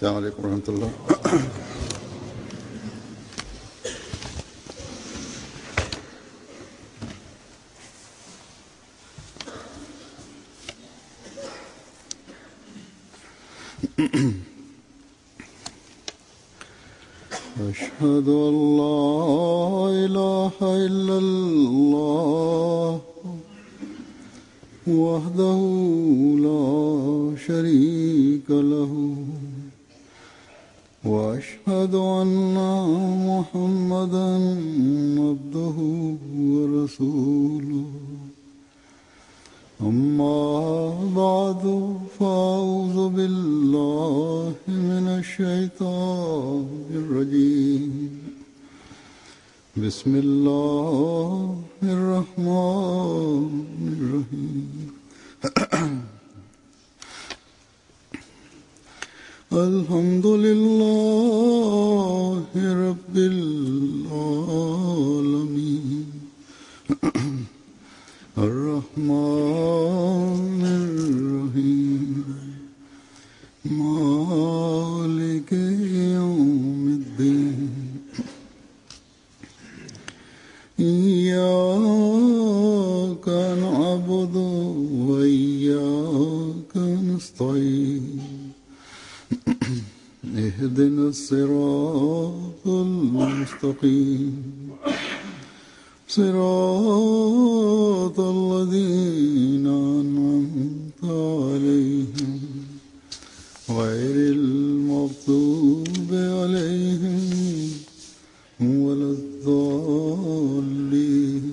अस्सलाम वालेकुम रहमतुल्लाह। अशहदु अल्ला इलाहा इल्लल्लाह वहदहु ला शरीका लहू वअशहदु अन्ना मुहम्मदन अब्दुहु व रसूलुहु अम्मा बादु फ़अऊज़ु बिल्लाहि मिनश शैतानिर रजीम बिस्मिल्लाहिर रहमानिर रहीम अल्हम्दुलिल्लाहि रब्बिल आलमीन अर्रहमानिर रहीम मालिकि यौमिद्दीन इय्याका नअबुदु व इय्याका नस्तईन इहदिनस सिरातल मुस्तक़ीम सिरातल लज़ीना अनअमता अलैहिम गैरिल मग़दूबि अलैहिम वलद्दाल्लीन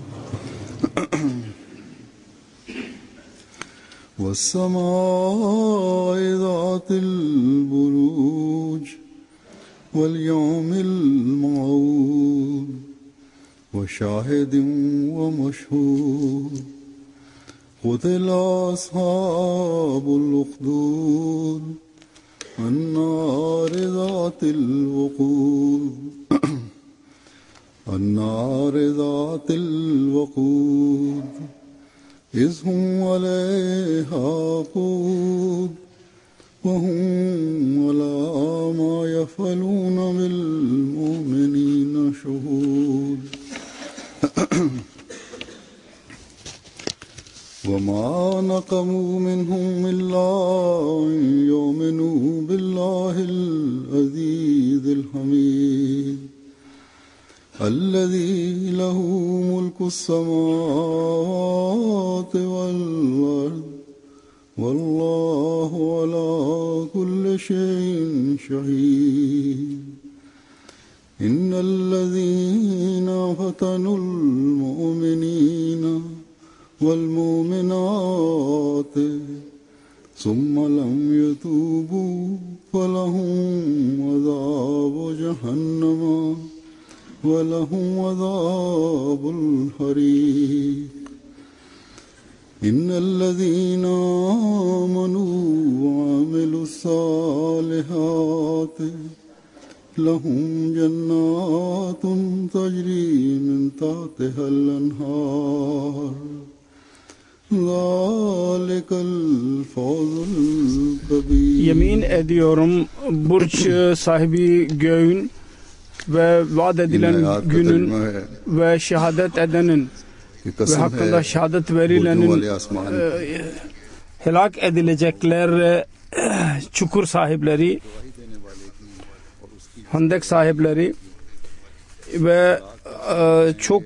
वस्समाइ ज़ातिल बुरूज वल्यौमिल मौऊद वशाहिदिन वमशहूद क़ुतिल अस्हाबुल उख़्दूद अन्नारि ज़ातिल वक़ूद अन्नारि ज़ातिल वक़ूद इज़ हुम अलैहा क़ूद वहुम अला मा यफ़अलून बिल मुमिनीन शुहूद वमा नक़मू मिनहुम इल्ला अन युमिनू बिल्लाहिल अज़ीज़िल हमीद अल्लज़ी लहू मुल्कुस समावाति वल अर्द वल्लाहु अला कुल्लि शैइन शहीद इन्नल्लज़ीना फ़तनुल मुअमिनीना वल मुमिनात सुम्मा लम यतूबू फलहुम अज़ाबु जहन्नम वलहुम अज़ाबुल हरीक़ इन्नल्लज़ीना आमनू वअमिलुस्सालिहाति लहुम जन्नातुन तजरी मिन तहतिहल अन्हार ज़ालिकल फौज़ुल Kabir. Yemin ediyorum Burç sahibi göğün ve vaat edilen günün ve şehadet edenin ve hakkında şehadet verilenin helak edilecekler çukur sahipleri, hendek sahipleri ve çok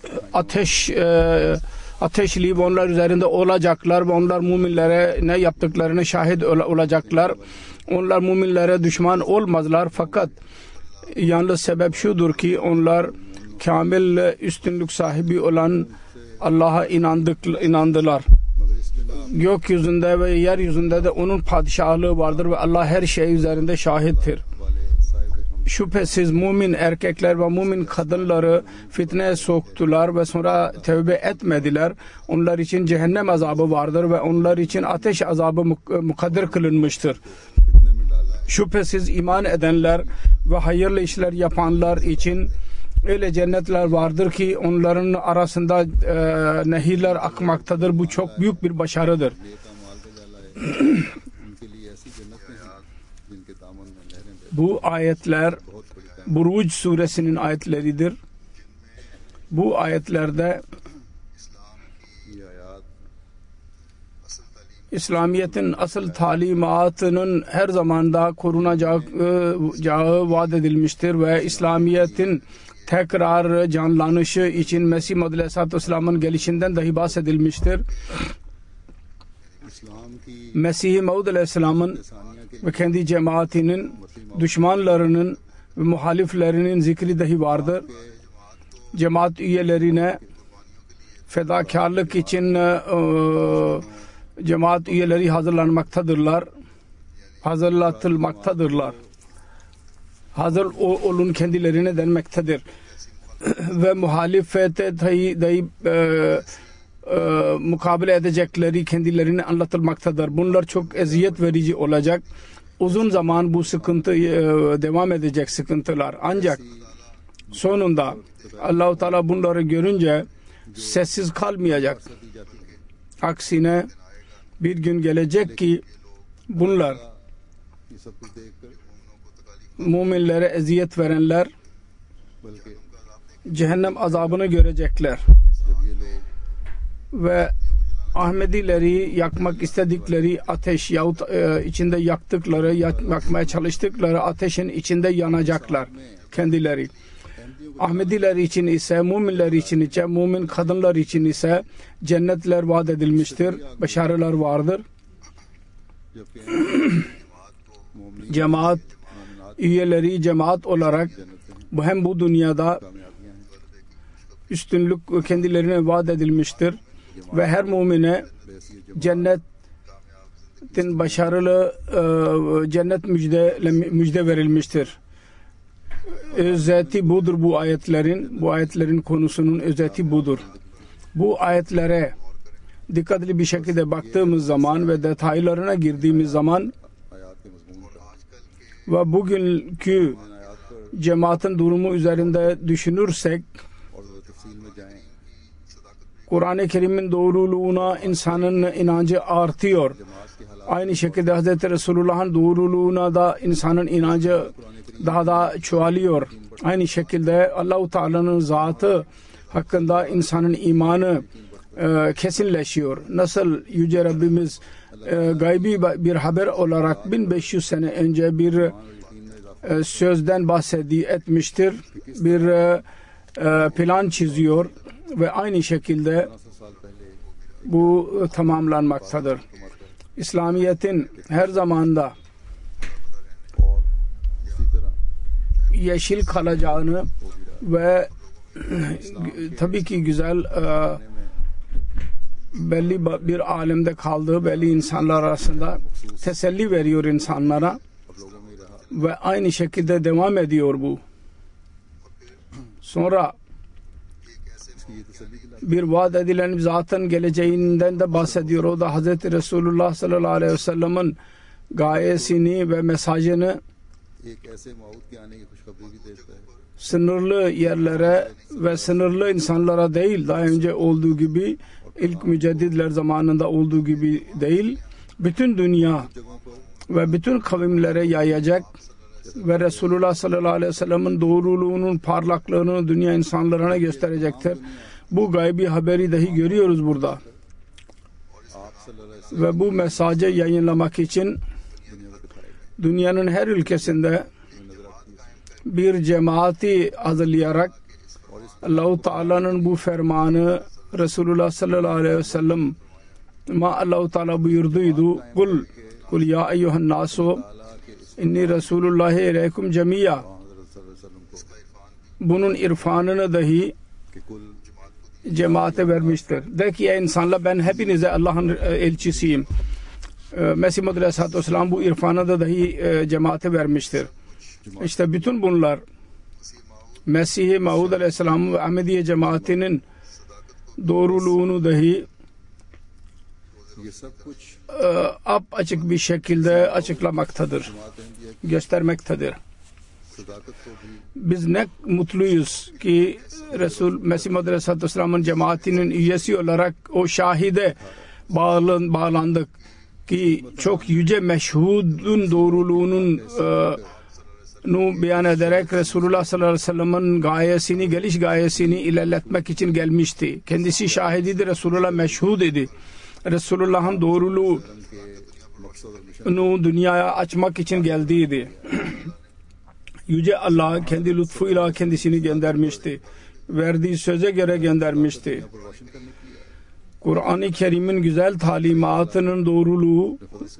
ateşli onlar üzerinde olacaklar ve onlar müminlere ne yaptıklarını şahit olacaklar. Onlar müminlere düşman olmazlar fakat yalnız sebep şudur ki onlar kamil üstünlük sahibi olan Allah'a inandılar. Gökyüzünde ve yeryüzünde de onun padişahlığı vardır ve Allah her şey üzerinde şahittir. Şüphesiz mümin erkekler ve mümin kadınları fitneye soktular ve sonra tövbe etmediler. Onlar için cehennem azabı vardır ve onlar için ateş azabı mukadder kılınmıştır. Şüphesiz iman edenler ve hayırlı işler yapanlar için öyle cennetler vardır ki onların arasında nehirler akmaktadır. Bu çok büyük bir başarıdır. जिनके दामन में नहरें बहती Bu ayetler बहुत बड़ी कायनात Buruc suresinin ayetleridir. Bu ayetlerde की आयात İslamiyet'in asıl talimatının her zamanda korunacağı vaat edilmiştir ve İslamiyet'in tekrar canlanışı için Mesih Maud Aleyhisselatü Vesselam'ın gelişinden dahi bahsedilmiştir. इस्लाम की Mesih Maud Aleyhisselam'ın सानिया के ve kendi cemaatinin düşmanlarının ve muhaliflerinin zikri dahi vardır. Cemaat üyelerine fedakarlık için cemaat üyeleri hazırlatılmaktadırlar. Hazır olun kendilerine denmektedir. Ve muhalefete dahi mukabele edecekleri kendilerine anlatılmaktadır. Bunlar çok eziyet verici olacak. Uzun zaman bu sıkıntı devam edecek sıkıntılar. Ancak sonunda Allah-u Teala bunları görünce sessiz kalmayacak. Aksine bir gün gelecek ki bunlar ये सब कुछ देखकर müminlere eziyet verenler बल्कि cehennem azabını görecekler. जब ये लोग Ve Ahmedileri yakmak istedikleri ateş yahut içinde yaktıkları, yakmaya çalıştıkları ateşin içinde yanacaklar kendileri. Ahmediler için ise, müminler için ise, mümin kadınlar için ise cennetler vaat edilmiştir, başarılar vardır. जबकि मोमिन Cemaat üyeleri cemaat olarak hem bu dünyada कामयाबियां हैं üstünlük kendilerine vaat edilmiştir ve her mümine वैसी ये cennetin başarılı cennet müjde verilmiştir. Özeti budur bu ayetlerin konusunun özeti budur. Bu ayetlere dikkatli bir şekilde baktığımız zaman ve detaylarına girdiğimiz zaman आयात के मजमून पर ve bugünkü आयात पर cemaatin durumu üzerinde düşünürsek और तफसील में जाएं Kur'an-ı Kerim'in doğruluğuna insanın inancı artıyor. जमात के हालात Aynı şekilde Hz. Resulullah'ın doğruluğuna da insanın inancı daha da çoğalıyor. Aynı şekilde Allah-u Teala'nın zatı hakkında insanın imanı kesinleşiyor. Nasıl Yüce Rabbimiz gaybi bir haber olarak 1500 sene önce bir यकीन में इजाफा sözden etmiştir. Bir plan çiziyor ve aynı şekilde 1500 साल पहले bu tamamlanmaktadır. İslamiyet'in her zamanda और इसी तरह yeşil kalacağını ve tabii ki güzel belli bir alemde kaldığı belli insanlar arasında teselli veriyor insanlara अब लोगों में ही रहा ve aynı şekilde devam ediyor bu. Sonra इसकी ये तसल्ली दिलाती bir vaat edilen zatın geleceğinden de bahsediyor. O da Hazreti Resulullah sallallahu aleyhi ve sellem'in gayesini ve mesajını एक ऐसे मौत के आने की खुशखबरी भी देता है sınırlı yerlere ve sınırlı insanlara değil, daha önce olduğu gibi ilk mücedditler zamanında olduğu gibi değil, bütün dünya जगहों पर ve bütün kavimlere yayacak ve Resulullah sallallahu aleyhi ve sellem'in doğruluğunun parlaklığını dünya insanlarına gösterecektir. Bu gaybi haberi dahi görüyoruz burada. आप सल्लल्लाहु अलैहि Ve bu mesajı yayınlamak için दुनिया को दिखाएगा dünyanın her ülkesinde नजर आती है bir cemaati hazırlayarak Allah-u Teala'nın bu fermanı Resulullah sallallahu aleyhi ve sellem Allah-u Teala buyurduydu. Kul ya eyyuhan nasu ताला के इस inni Resulullahi ileykum cemiya. हजरत सल्लल्लाहु अलैहि वसल्लम को Bunun irfanını dahi कि कुल cemaate vermiştir. De ki ey insanlar, ben hepinize Allah'ın elçisiyim. Mesih Maud Aleyhisselatü Vesselam bu irfanı da dahi cemaate vermiştir. İşte bütün bunlar Mesih Maud Aleyhisselam ve Ahmediye cemaatinin doğruluğunu dahi ये सब कुछ açık bir şekilde açıklamaktadır, जमात अहमदिया göstermektedir. की सदाकत को भी Biz ne mutluyuz ki Mesih Maud Aleyhisselatü Vesselam'ın cemaatinin üyesi olarak o şahide bağlandık ki çok yüce meşhudun doğruluğunun beyan ederek Resulullah sallallahu aleyhi ve sellem'in gayesini, geliş gayesini ilerletmek için gelmişti. Kendisi şahididir, Resulullah meşhud idi. Resulullah'ın doğruluğunu dünyaya açmak için geldiydi. Yüce Allah kendi lütfuyla kendisini göndermişti. Verdiği söze göre göndermişti. Kur'an-ı Kerim'in güzel talimatının doğruluğu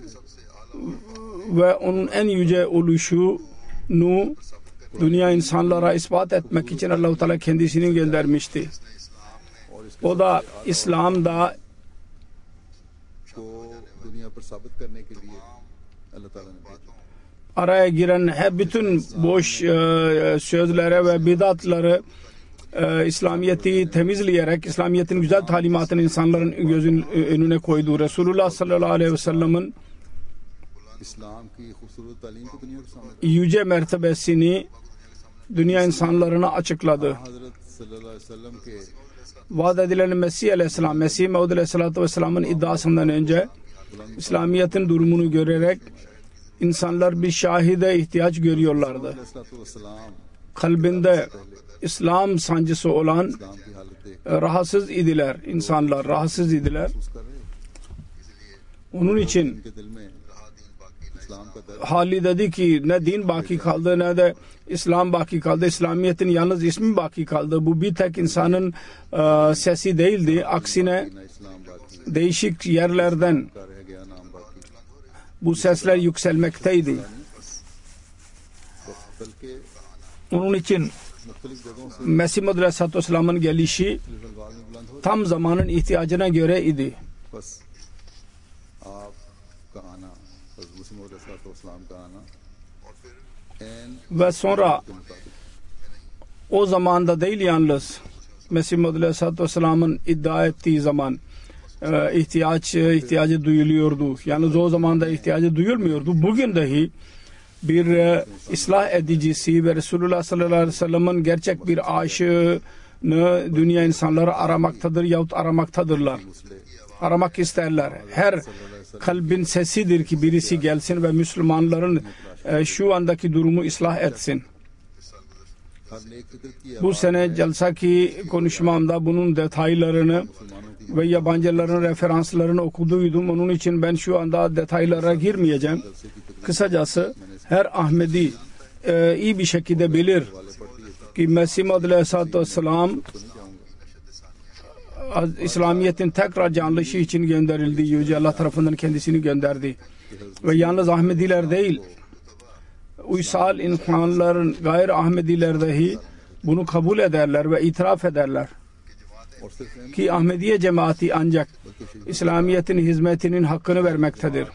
ve onun en yüce oluşunu dünya insanlara ispat etmek için Allah-u Teala kendisini göndermişti. O da İslam'da araya giren hep bütün boş sözlere ve bidatları İslamiyet'i temizleyerek İslamiyet'in güzel talimatını insanların gözünün önüne koydu. Resulullah sallallahu aleyhi ve sellem'in yüce mertebesini dünya insanlarına açıkladı. Vaad edilen Mesih aleyhisselam, Mesih Maud aleyhissalatu vesselam'ın iddiasından önce İslamiyet'in durumunu görerek insanlar bir şahide ihtiyaç görüyorlardı. Kalbinde İslam sancısı olan rahatsız idiler. İnsanlar rahatsız idiler. Onun için hali dedi ki ne din baki kaldı ne de İslam baki kaldı. İslamiyet'in yalnız ismi baki kaldı. Bu bir tek insanın sesi değildi. Aksine değişik yerlerden bu sesler yükselmekteydi. Onun için Mesih Maud aleyhissalatu vesselam'ın gelişi tam zamanın ihtiyacına göre idi. Ve sonra o zamanda değil yalnız Mesih Maud aleyhissalatu vesselam'ın iddia ettiği zaman ihtiyacı duyuluyordu. Yalnız o zamanda ihtiyacı duyulmuyordu. Bugün dahi bir ıslah edicisi ve Resulullah sallallahu aleyhi ve sellem'in gerçek bir aşığını dünya insanları aramaktadır yahut aramaktadırlar. Aramak isterler. Her kalbin sesidir ki birisi gelsin ve Müslümanların şu andaki durumu ıslah etsin. Bu sene celsaki konuşmamda bunun detaylarını ve yabancıların referanslarını okuduydum. Onun için ben şu anda detaylara girmeyeceğim. Kısacası her Ahmedi iyi bir şekilde bilir ki Mesih Maud aleyhissalatu vesselam İslamiyet'in tekrar canlışı için gönderildi. Yüce Allah tarafından kendisini gönderdi. Ve yalnız Ahmediler değil, uysal insanların gayr Ahmediler dahi bunu kabul ederler ve itiraf ederler. Ki Ahmediye cemaati ancak İslamiyet'in hizmetinin hakkını vermektedir.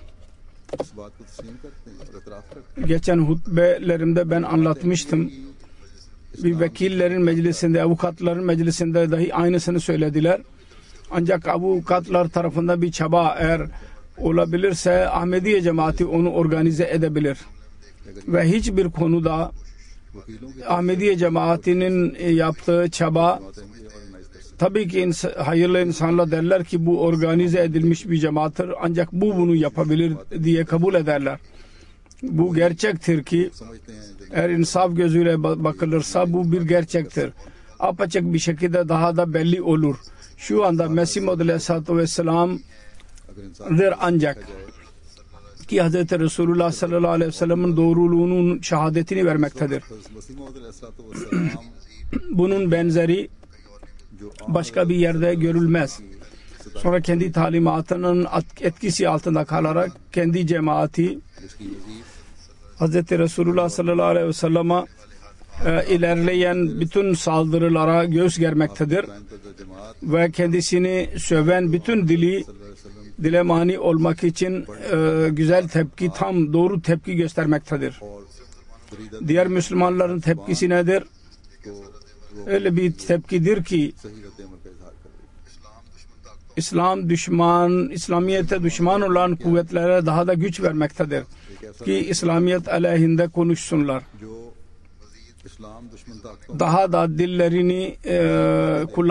Geçen hutbelerimde ben anlatmıştım. Bir vekillerin meclisinde, avukatların meclisinde dahi aynısını söylediler. Ancak avukatlar tarafından bir çaba eğer olabilirse Ahmediye cemaati onu organize edebilir. Ve hiçbir konuda Ahmediye cemaatinin yaptığı çaba, tabii ki hayırlı insanlar derler ki bu organize edilmiş bir cemaattir ancak bu bunu yapabilir diye kabul ederler. Bu gerçektir ki eğer insaf gözüyle bakılırsa bu bir gerçektir. Apaçık bir şekilde daha da belli olur. Şu anda Mesih Maud aleyhissalatu vesselam'dır ancak ki Hz. Resulullah sallallahu aleyhi ve sellem'in doğruluğunun şehadetini vermektedir. Bunun benzeri başka bir yerde görülmez. Sonra kendi talimatının etkisi altında kalarak kendi cemaati Hz. Resulullah sallallahu aleyhi ve sellem'e ilerleyen bütün saldırılara göz germektedir ve kendisini söven bütün dile mani olmak için güzel tepki, tam doğru tepki göstermektedir. Diğer Müslümanların tepkisi nedir? Öyle bir tepkidir ki İslamiyet'e düşman olan kuvvetlere daha da güç vermektedir ki İslamiyet aleyhinde konuşsunlar. Daha da dillerini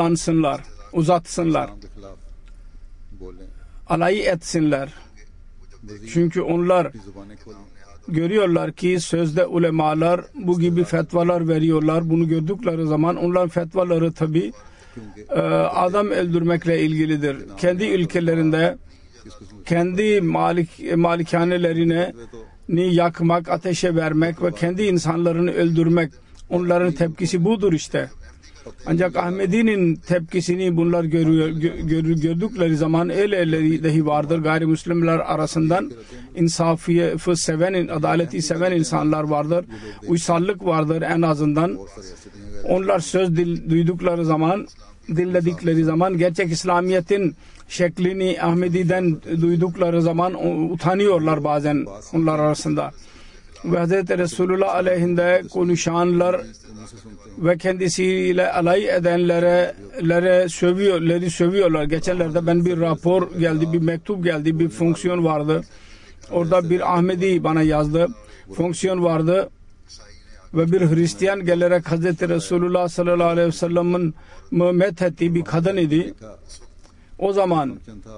kullansınlar, uzatsınlar, alay etsinler. Çünkü onlar अपनी जुबानें खोलें। görüyorlar ki sözde ulemalar bu gibi fetvalar veriyorlar. Bunu gördükleri zaman onların fetvaları tabi adam öldürmekle ilgilidir. Kendi ülkelerinde kendi malikanelerine yakmak, ateşe vermek ve kendi insanlarını öldürmek, onların tepkisi budur işte. Ancak Ahmedi'nin tepkisini bunlar gördükleri zaman el dahi vardır. Gayrimüslimler arasından insafı seven, adaleti seven insanlar vardır. Uysallık vardır en azından. Onlar söz duydukları zaman, dinledikleri zaman gerçek İslamiyet'in şeklini Ahmedi'den duydukları zaman utanıyorlar bazen onlar arasında. Ve Hz. Resulullah aleyhinde konuşanlar ve kendisiyle alay edenlere sövüyorlar. Geçenlerde ben bir rapor geldi, bir mektup geldi, bir fonksiyon vardı. Orada bir Ahmedi bana yazdı. Fonksiyon vardı ve bir Hristiyan gelerek Hz. Resulullah sallallahu aleyhi ve sellem'in methettiği bir kadın idi. O zaman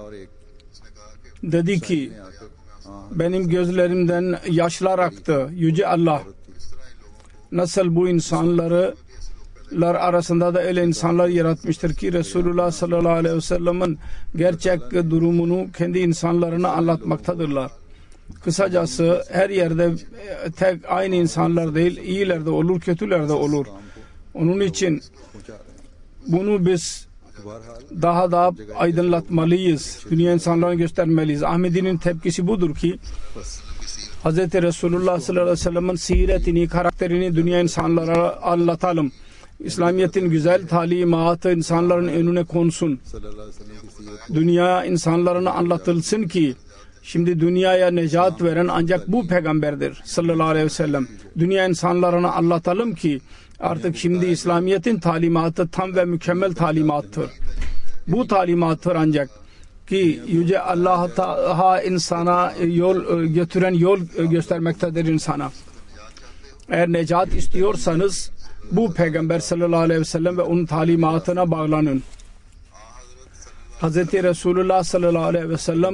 dedi ki benim gözlerimden yaşlar aktı. Yüce Allah nasıl bu insanlar arasında da öyle insanlar yaratmıştır ki Resulullah sallallahu aleyhi ve sellem'in gerçek durumunu kendi insanlarına anlatmaktadırlar. Kısacası her yerde tek aynı insanlar değil, iyiler de olur, kötüler de olur. Onun için bunu biz daha da aydınlatmalıyız. Dünya insanlarına göstermeliyiz. Ahmedi'nin tepkisi budur ki Hz. Resulullah sallallahu aleyhi ve sellem'in siretini, karakterini dünya insanlara anlatalım. İslamiyet'in güzel talimatı insanların önüne konsun. Dünya insanlarına anlatılsın ki şimdi dünyaya necat veren ancak bu peygamberdir sallallahu aleyhi ve sellem. Dünya insanlarına anlatalım ki artık şimdi İslamiyet'in talimatı tam ve mükemmel talimattır. Bu talimattır ancak ki Yüce Allah'a insana yol götüren yol göstermektedir insana. Eğer necat istiyorsanız bu peygamber sallallahu aleyhi ve sellem ve onun talimatına bağlanın. Hz. Resulullah sallallahu aleyhi ve sellem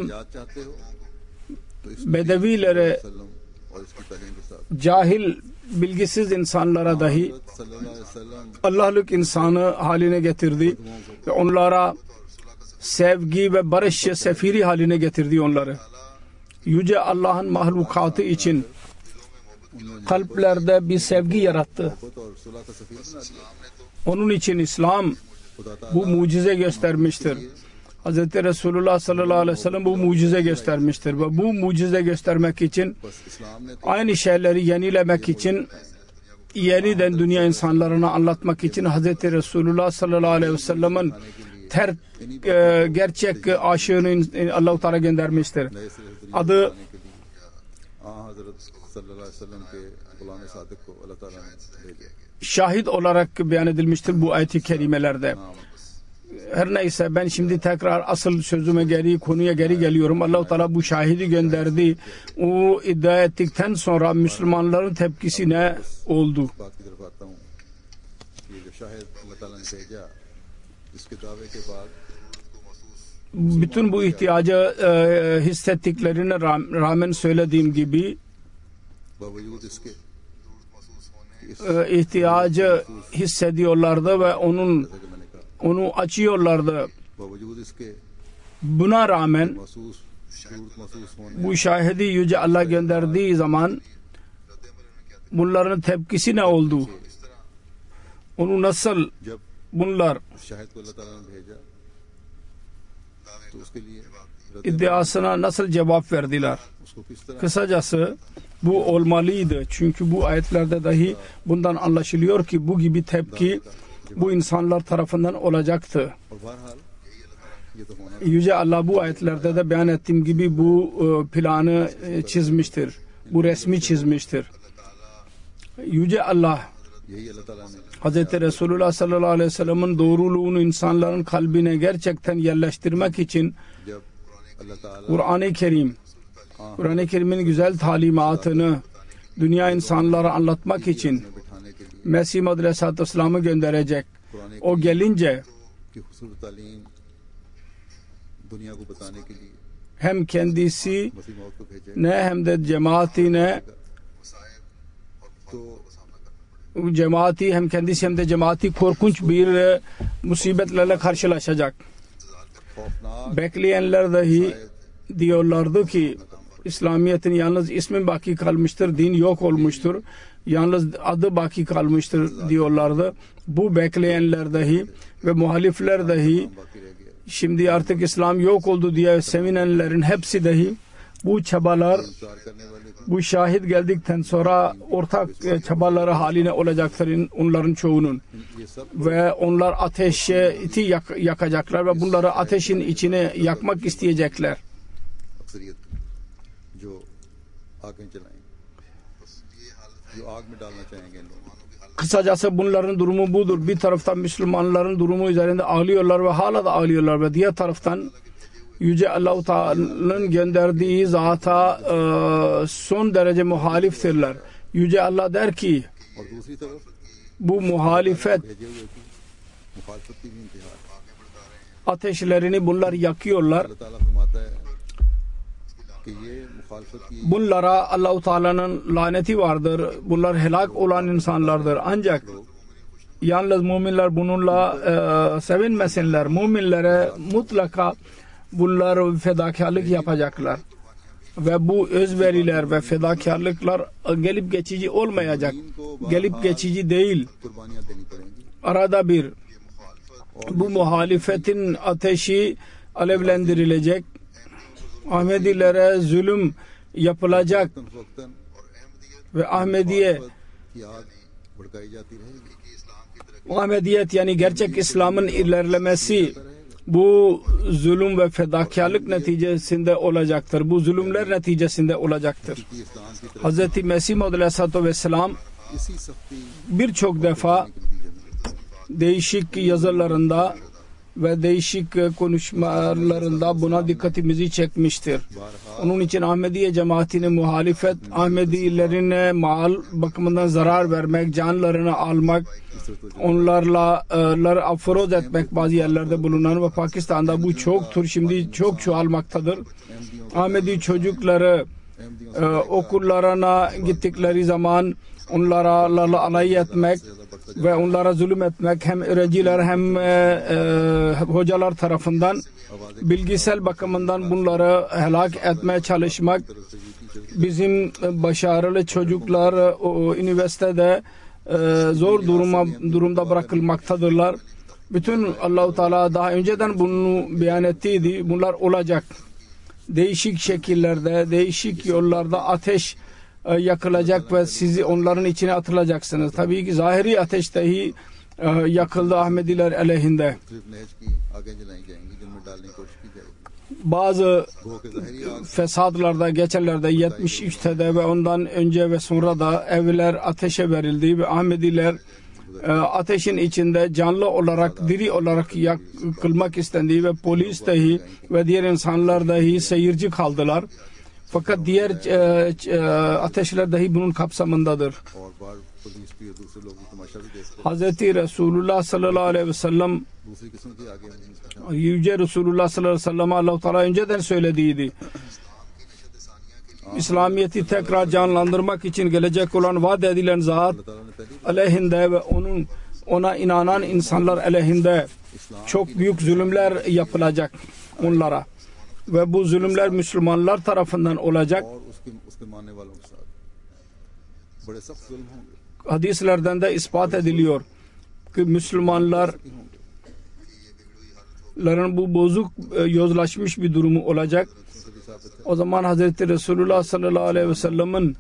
bedevilere, cahil, bilgisiz insanlara dahi Allah'lık insanı haline getirdi ve onlara sevgi ve barış sefiri haline getirdi onları. Yüce Allah'ın mahlukatı için kalplerde bir sevgi yarattı. Onun için İslam bu mucize göstermiştir. Hz. Resulullah sallallahu aleyhi ve sellem bu mucize göstermiştir ve bu mucize göstermek için aynı şeyleri yenilemek için yeniden dünya insanlarına anlatmak için Hz. Resulullah sallallahu aleyhi ve sellem'in gerçek aşığını Allah-u Teala göndermiştir. Adı şahit olarak beyan edilmiştir bu ayet-i kerimelerde. Her neyse ben şimdi tekrar asıl sözüme konuya geri geliyorum. Allah-u Teala bu şahidi gönderdi. O iddia ettikten sonra Müslümanların tepkisi ne oldu? Bütün bu ihtiyacı hissettiklerine rağmen söylediğim gibi ihtiyacı hissediyorlardı ve onu açıyorlardı. Buna rağmen bu şahidi Yüce Allah gönderdiği zaman bunların tepkisi ne oldu? Onu nasıl bunlar iddiasına nasıl cevap verdiler? Kısacası bu olmalıydı. Çünkü bu ayetlerde dahi bundan anlaşılıyor ki bu gibi tepki bu insanlar tarafından olacaktı. Yüce Allah bu ayetlerde de beyan ettiğim gibi bu planı çizmiştir. Bu resmi çizmiştir. Yüce Allah Hz. Resulullah sallallahu aleyhi ve sellem'in doğruluğunu insanların kalbine gerçekten yerleştirmek için Kur'an-ı Kerim'in güzel talimatını dünya insanlara anlatmak için Mesih Madri Aleyhisselatü Vesselam'ı gönderecek. O gelince hem kendisi मसीह मौत को भेजे ne hem de cemaatine तो cemaati hem kendisi hem de cemaati korkunç bir musibetlerle karşılaşacak. खौफनाक Bekleyenler dahi diyorlardı ki İslamiyet'in yalnız ismi baki kalmıştır, din yok olmuştur. Yalnız adı baki kalmıştır diyorlardı. Bu bekleyenler dahi ve muhalifler dahi बाकी रह गया şimdi artık İslam yok oldu diye sevinenlerin hepsi dahi bu çabalar इंतजार करने वाले थे bu şahit geldikten sonra ortak çabaları haline olacaktır onların çoğunun. ये सब Ve onlar ateşi yakacaklar ve bunları ateşin içine yakmak isteyecekler. अक्सरियत जो आगे चलाएंगे जो आग में डालना चाहेंगे इन लोगों को Kısacası bunların durumu budur. Bir taraftan Müslümanların durumu üzerinde ağlıyorlar ve hala da ağlıyorlar ve diğer taraftan Yüce Allah-u Teala'nın gönderdiği zata son derece muhaliftirler. Yüce Allah der ki और दूसरी तरफ bu muhalefet भेजे हुए की मुखालफत की भी इंतहा ateşlerini bunlar yakıyorlar. अल्लाह ताला फरमाता है कि ये मुखालफत की Bunlara Allah-u Teala'nın laneti vardır. Bunlar helak olan insanlardır. Ancak yalnız müminler bununla sevinmesinler. Müminlere mutlaka bunlar fedakarlık yapacaklar. Ve bu özveriler ve fedakarlıklar gelip geçici olmayacak. Gelip geçici değil. कुर्बानियां देनी पड़ेंगी Arada bir bu muhalefetin ateşi alevlendirilecek. Ahmedilere zulüm yapılacak वक्तन फवक्तन ve Ahmediye की आग भड़काई जाती रहेगी Ahmediyet yani gerçek İslam'ın ilerlemesi bu zulüm ve fedakarlık neticesinde olacaktır. Bu zulümler neticesinde olacaktır. कि इस्लाम की तरफ Hz. Mesih Maud Aleyhisselatü Vesselam इसी सख्ती birçok defa के नतीजे में değişik yazılarında ve değişik konuşmalarında buna dikkatimizi çekmiştir. Onun için Ahmediye cemaatine muhalefet, Ahmedilerin mal bakımından zarar vermek, canlarını almak, onlarla aforoz etmek bazı yerlerde bulunan ve Pakistan'da bu çoktur. Şimdi çok çoğalmaktadır. Ahmedi çocukları okullarına gittikleri zaman onlarla alay etmek ve onlara zulüm etmek hem öğrenciler hem hocalar tarafından bilgisel bakımından bunları helak etmeye çalışmak. Bizim başarılı çocuklar üniversitede zor durumda bırakılmaktadırlar. Bütün Allah-u Teala daha önceden bunu beyan ettiydi. Bunlar olacak. Değişik şekillerde, değişik yollarda ateş yakılacak ve sizi onların içine atılacaksınız. Tabii ki zahiri ateş dahi yakıldı Ahmediler aleyhinde. सिर्फ नहज की आगे जलाई जाएंगी जिनमें डालने की कोशिश की जाएगी Bazı गो के ज़ाहिरी आग fesatlarda geçenlerde 73'te ve ondan önce ve sonra da evler ateşe verildi ve Ahmediler ateşin içinde canlı olarak, diri olarak yakılmak istendi ve polis dahi ve diğer insanlar dahi seyirci kaldılar. Fakat diğer ateşler dahi bunun kapsamındadır. और बार पुलिस भी और दूसरे लोग भी तमाशा भी देखते Hazreti Resulullah sallallahu aleyhi ve sellem हैं दूसरी किस्म के आगे Yüce Resulullah sallallahu aleyhi ve sellem Allah-u Teala önceden söylediydi. İslamiyet'i tekrar canlandırmak için gelecek olan vaat edilen zat अल्लाह ताला ने पहली aleyhinde ve ona inanan insanlar aleyhinde çok büyük zulümler yapılacak onlara. Ve bu zulümler Müslümanlar tarafından olacak. और उसके मानने वालों के साथ बड़े सख्त जुल्म होंगे Hadislerden de ispat ediliyor ki Müslümanların bu bozuk yozlaşmış bir durumu olacak. O zaman Hazreti Resulullah sallallahu aleyhi ve sellem'in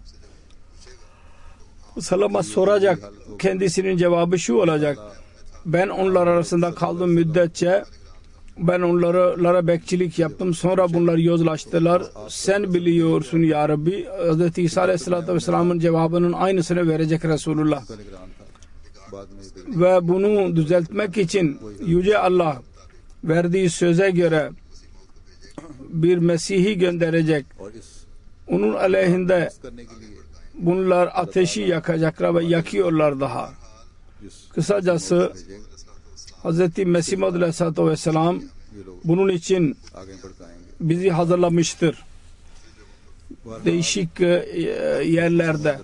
sallama soracak. Kendisinin cevabı şu olacak: ben onlar arasında kaldım müddetçe ben onlara bekçilik yaptım. Sonra bunlar yozlaştılar. Sen biliyorsun ya Rabbi. Hz. İsa aleyhissalatü vesselamın cevabının aynısını verecek Resulullah. का निगरान था बाद में Ve bunu düzeltmek için Yüce Allah verdiği söze göre bir Mesih'i gönderecek. और इस Onun aleyhinde करने के लिए bunlar ateşi yakacaklar ve yakıyorlar daha. जिस Kısacası Hz. Mesih Aleyhisselatü Vesselam ये लोग bunun için आगे भड़काएंगे bizi hazırlamıştır. Değişik yerlerde.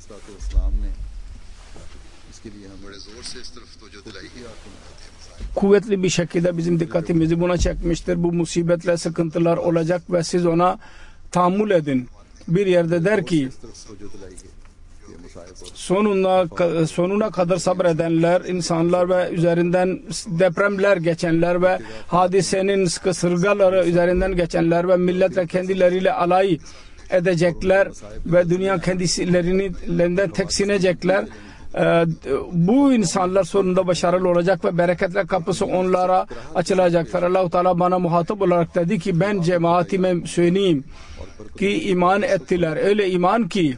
Kuvvetli bir şekilde bizim dikkatimizi buna çekmiştir. Bu musibetler, sıkıntılar olacak ve siz ona tahammül edin. Bir yerde der ki sonuna kadar sabredenler, insanlar ve üzerinden depremler geçenler ve hadisenin kısırgaları üzerinden geçenler ve milletle kendileriyle alay edecekler ve dünya kendilerinden teksinecekler. Bu insanlar sonunda başarılı olacak ve bereketler kapısı onlara açılacaktır. Allah-u Teala bana muhatap olarak dedi ki ben cemaatime söyleyeyim ki iman ettiler. Öyle iman ki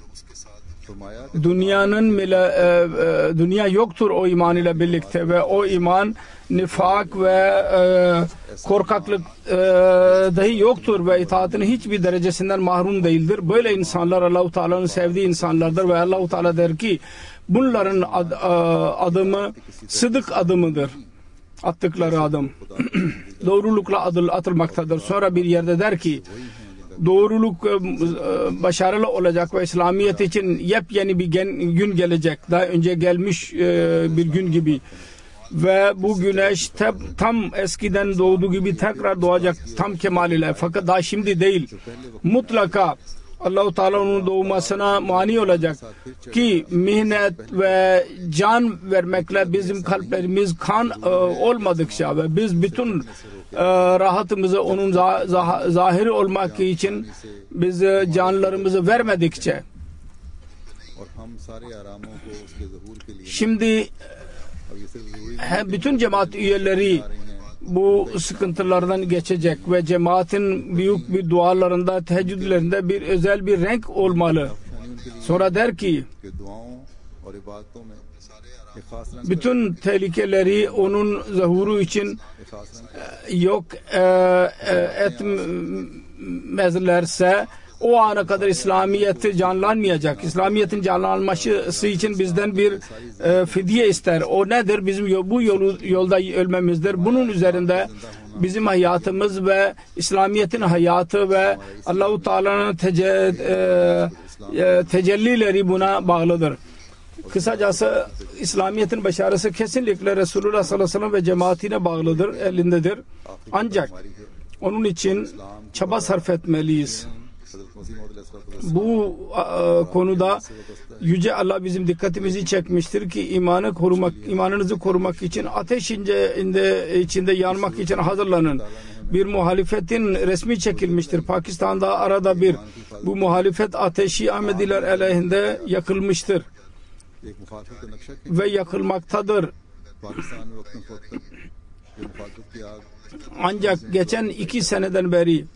dünya yoktur o iman ile birlikte ve o iman nifak ve korkaklık dahi yoktur ve itaatın hiçbir derecesinden mahrum değildir. Böyle insanlar Allah-u Teala'nın sevdiği insanlardır ve Allah-u Teala der ki bunların adımı sıdık adımıdır. Attıkları adım doğrulukla atılmaktadır. Sonra bir yerde der ki doğruluk başarılı olacak ve İslamiyet için yepyeni bir gün gelecek. Daha önce gelmiş bir gün gibi. Ve bu güneş tam eskiden doğduğu gibi tekrar doğacak tam kemaliyle. Fakat daha şimdi değil. Mutlaka Allah-u Teala onun doğmasına mani olacak ki mihnet ve can vermekle bizim kalplerimiz kan olmadıkça ve biz bütün rahatımızı onun zahiri olmak için biz canlarımızı vermedikçe şimdi bütün cemaat üyeleri bu sıkıntılardan geçecek ve cemaatin büyük bir dualarında, teheccüdlerinde bir özel bir renk olmalı. Sonra der ki bütün tehlikeleri onun zuhuru için yok etmezlerse o ana kadar İslamiyet canlanmayacak. İslamiyet'in canlanması için bizden bir fidye ister. O nedir? Bizim bu yolda ölmemizdir. Bunun üzerinde bizim hayatımız ve İslamiyet'in hayatı ve Allah-u Teala'nın tecellileri buna bağlıdır. Kısacası İslamiyet'in başarısı kesinlikle Resulullah sallallahu aleyhi ve sellem ve cemaatine bağlıdır, elindedir. Ancak onun için çaba sarf etmeliyiz. Bu konuda Yüce Allah bizim dikkatimizi çekmiştir ki imanınızı korumak için ateş içinde yanmak için hazırlanın. Bir muhalefetin resmi çekilmiştir. Pakistan'da arada bir bu muhalefet ateşi Ahmediler aleyhinde yakılmıştır ve yakılmaktadır. Ancak geçen 2 seneden beri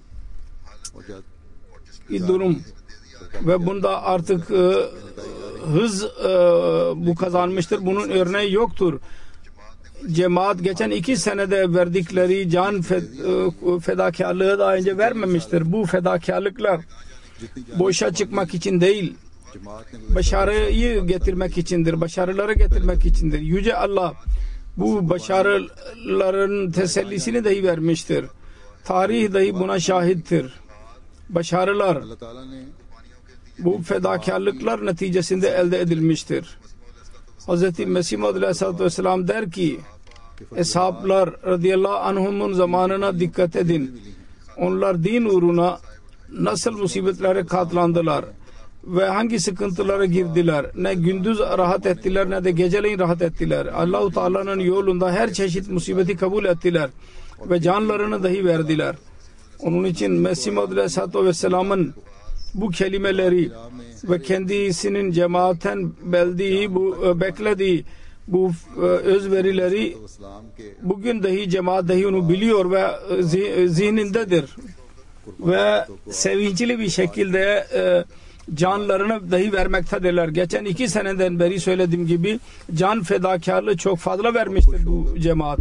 bir durum ve bunda artık hız bu kazanmıştır. Bunun örneği yoktur. Cemaat geçen 2 senede verdikleri can fedakarlığı daha önce vermemiştir. Bu fedakarlıklar boşa çıkmak için değil, başarıyı getirmek içindir, başarıları getirmek içindir. Yüce Allah bu başarıların tesellisini dahi vermiştir. Tarih dahi buna şahittir. Başarılar bu fedakarlıklar neticesinde elde edilmiştir. Hz. Mesih Maud Aleyhisselatü Vesselam der ki Eshablar radıyallahu anhumun zamanına dikkat edin. Onlar din uğruna nasıl musibetlere katlandılar ve hangi sıkıntılara girdiler. Ne gündüz rahat ettiler ne de geceleyin rahat ettiler. Allah-u Teala'nın yolunda her çeşit musibeti kabul ettiler ve canlarını dahi verdiler. Onun için Mesih Maud Aleyhisselatü Vesselam'ın bu kelimeleri ve kendisinin cemaatten beklediği bu özverileri bugün dahi cemaat dahi onu biliyor ve zihnindedir ve sevinçli bir şekilde canlarını dahi vermektedirler. Geçen 2 seneden beri söylediğim gibi can fedakarlığı çok fazla vermiştir bu cemaat.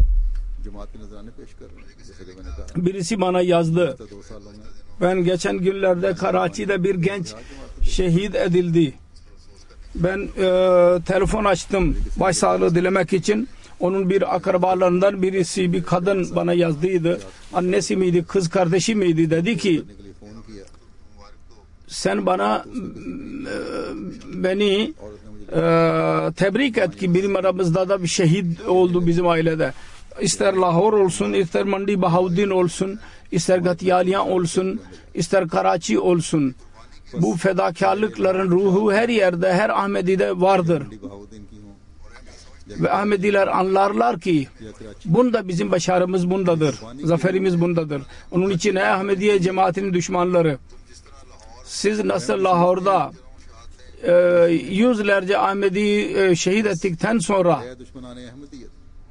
Birisi bana yazdı. Ben geçen günlerde Karachi'de bir genç şehit edildi. Ben telefon açtım başsağlığı dilemek için. Onun bir akrabalarından birisi, bir kadın bana yazdıydı. Annesi miydi, kız kardeşi miydi? Dedi ki करने के लिए फोन किया sen bana beni और उसने मुझे tebrik et ki bizim aramızda da bir şehit oldu bizim ailede. İster Lahor olsun, ister Mandi Bahauddin olsun, ister Gatiyaliyan olsun, ister Karachi olsun. Bu fedakarlıkların ruhu her yerde, her Ahmedi'de vardır. मंडी बहाउद्दीन की हूँ Ve Ahmediler anlarlar ki या Karachi bunda bizim başarımız bundadır. Zaferimiz bundadır. Onun için ey Ahmediye cemaatinin düşmanları, siz nasıl Lahor'da yüzlerce Ahmedi şehit ettikten sonra है दुश्मनाने अहमदियत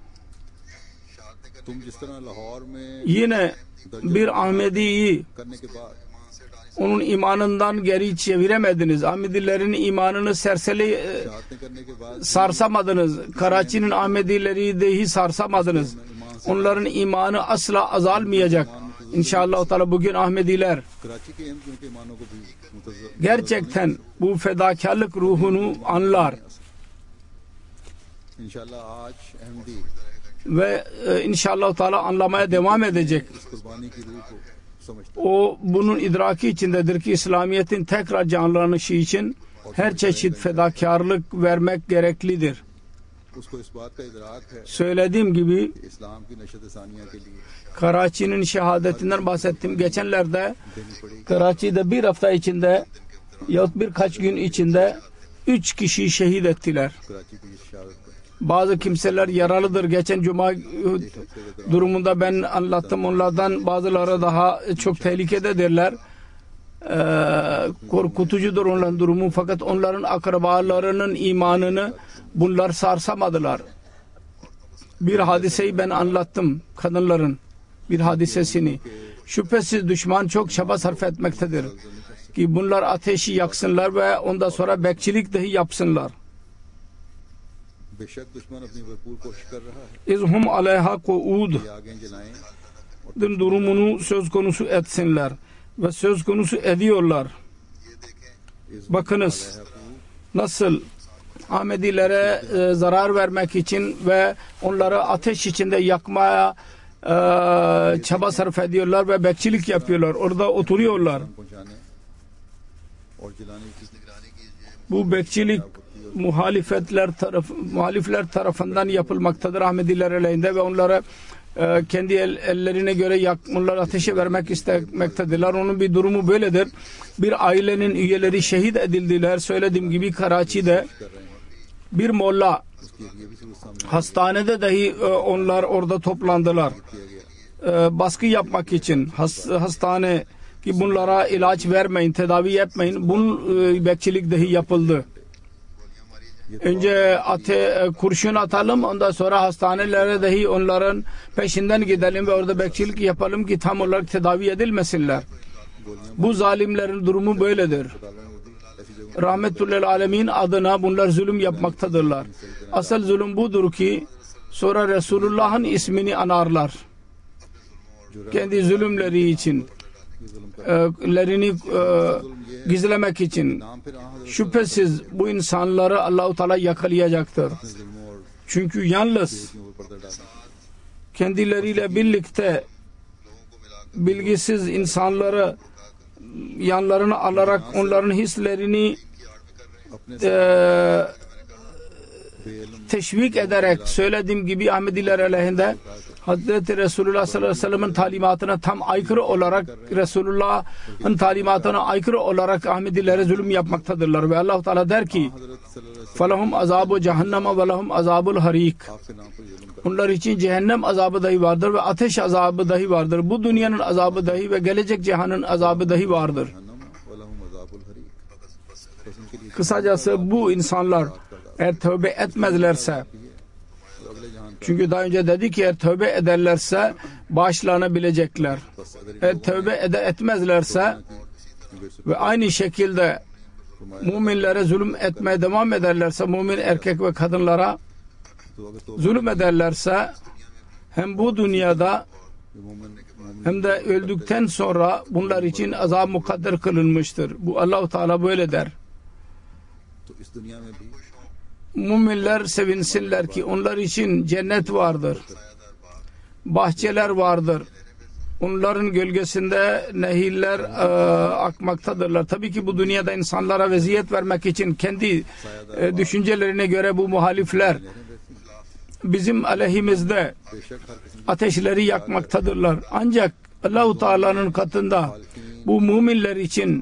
तुम जिस तरह लाहौर में yine bir Ahmedi'yi करने के बाद onun imanından geri çeviremediniz. Ahmedilerin imanını शहादतें करने के बाद sarsamadınız. Karachi'nin Ahmedileri dahi sarsamadınız. Onların imanı asla azalmayacak. İnşallah Teala bugün Ahmediler Karachi के अहमदियों के ईमानों को भी मुतज़्ज़र gerçekten bu fedakarlık ruhunu anlar इंशाल्लाह आज Ahmadi ve inşallah Teala anlamaya devam edecek. इस कुर्बानी की रूह को समझते O bunun idraki içindedir ki İslamiyet'in tekrar canlanışı için her çeşit fedakarlık vermek gereklidir. उसको इस बात का इदराक है Söylediğim gibi कि इस्लाम की नशत सानिया के लिए Karachi'nin şehadetinden bahsettim. Geçenlerde देनी पड़ी Karachi'de bir hafta içinde yahut birkaç gün içinde 3 kişi şehit ettiler. Karachi की इस शहादत को Bazı kimseler yaralıdır. Geçen cuma durumunda ben anlattım. Onlardan bazıları daha çok tehlikededirler. Korkutucudur onların durumu. Fakat onların akrabalarının imanını bunlar sarsamadılar. Bir hadiseyi ben anlattım. Kadınların bir hadisesini. Şüphesiz düşman çok çaba sarf etmektedir ki bunlar ateşi yaksınlar ve ondan sonra bekçilik dahi yapsınlar. बेशक दुश्मन अपनी भरपूर कोशिश कर रहा है İzhum aleyha kuud कि आगे जलाएं durumunu söz konusu etsinler ve söz konusu ediyorlar. Bakınız nasıl Ahmedilere zarar vermek için ve onları ateş içinde yakmaya çaba sarf ediyorlar ve bekçilik yapıyorlar. Orada oturuyorlar. पहुंचाने और जलाने की निगरानी कीजिए Bu bekçilik muhalifler tarafından yapılmaktadır Ahmediler aleyhinde ve onları kendi ellerine göre onları ateşe vermek istemektedirler. Onun bir durumu böyledir. Bir ailenin üyeleri şehit edildiler. Söylediğim gibi Karachi'de bir molla उसकी एक ये भी सूरत सामने hastanede dahi onlar orada toplandılar. किया गया Baskı yapmak için hastane ki bunlara ilaç vermeyin, tedavi yapmayın. Bunun bekçilik dahi yapıldı. Önce kurşun atalım, ondan sonra hastanelere dahi onların peşinden gidelim ve orada bekçilik yapalım ki tam olarak tedavi edilmesinler. Bu zalimlerin durumu böyledir. Rahmetullahil alemin adına bunlar zulüm yapmaktadırlar. Asıl zulüm budur ki sonra Resulullah'ın ismini anarlar. Kendi zulümleri için, lerini gizlemek için. नाम फिर आहा Şüphesiz bu insanları Allah-u Teala yakalayacaktır. जुल्मों और Çünkü yalnız इसके ऊपर पर्दा डालना kendileriyle birlikte bilgisiz insanları yanlarına alarak onların hislerini अपने teşvik ederek söylediğim gibi Ahmediler aleyhinde Hazreti Resulullah sallallahu aleyhi ve sellem'in talimatına tam aykırı olarak Resulullah'ın talimatına aykırı olarak Ahmedilere zulüm yapmaktadırlar ve Allah Teala der ki falahum azabu cehenneme ve lahum azabul harik. आपके नाम पर जुल्म कर Onlar için cehennem azabı dahi vardır ve ateş azabı dahi vardır. Bu dünyanın azabı dahi ve gelecek cihanın azabı dahi vardır. जहन्नम वलहुम अज़ाबुल हरीक बस उनके लिए Kısacası bu insanlar eğer tövbe etmezlerse, तो अगले जहान का çünkü daha önce dedi ki eğer tövbe ederlerse bağışlanabilecekler. बस अदर Eğer tövbe etmezlerse ve aynı şekilde müminlere zulüm etmeye devam ederlerse, mümin erkek ve kadınlara तो अगर तो zulüm ederlerse hem bu dünyada मोमिन hem de öldükten sonra bunlar için azab mukadder kılınmıştır. Bu Allah-u Teala böyle der. तो इस दुनिया में भी müminler sevinsinler ki onlar için cennet vardır. Bahçeler vardır. Onların gölgesinde nehirler akmaktadırlar. Tabii ki bu dünyada insanlara eziyet vermek için kendi düşüncelerine göre bu muhalifler bizim aleyhimizde ateşleri yakmaktadırlar. Ancak Allah-u Teala'nın katında bu müminler için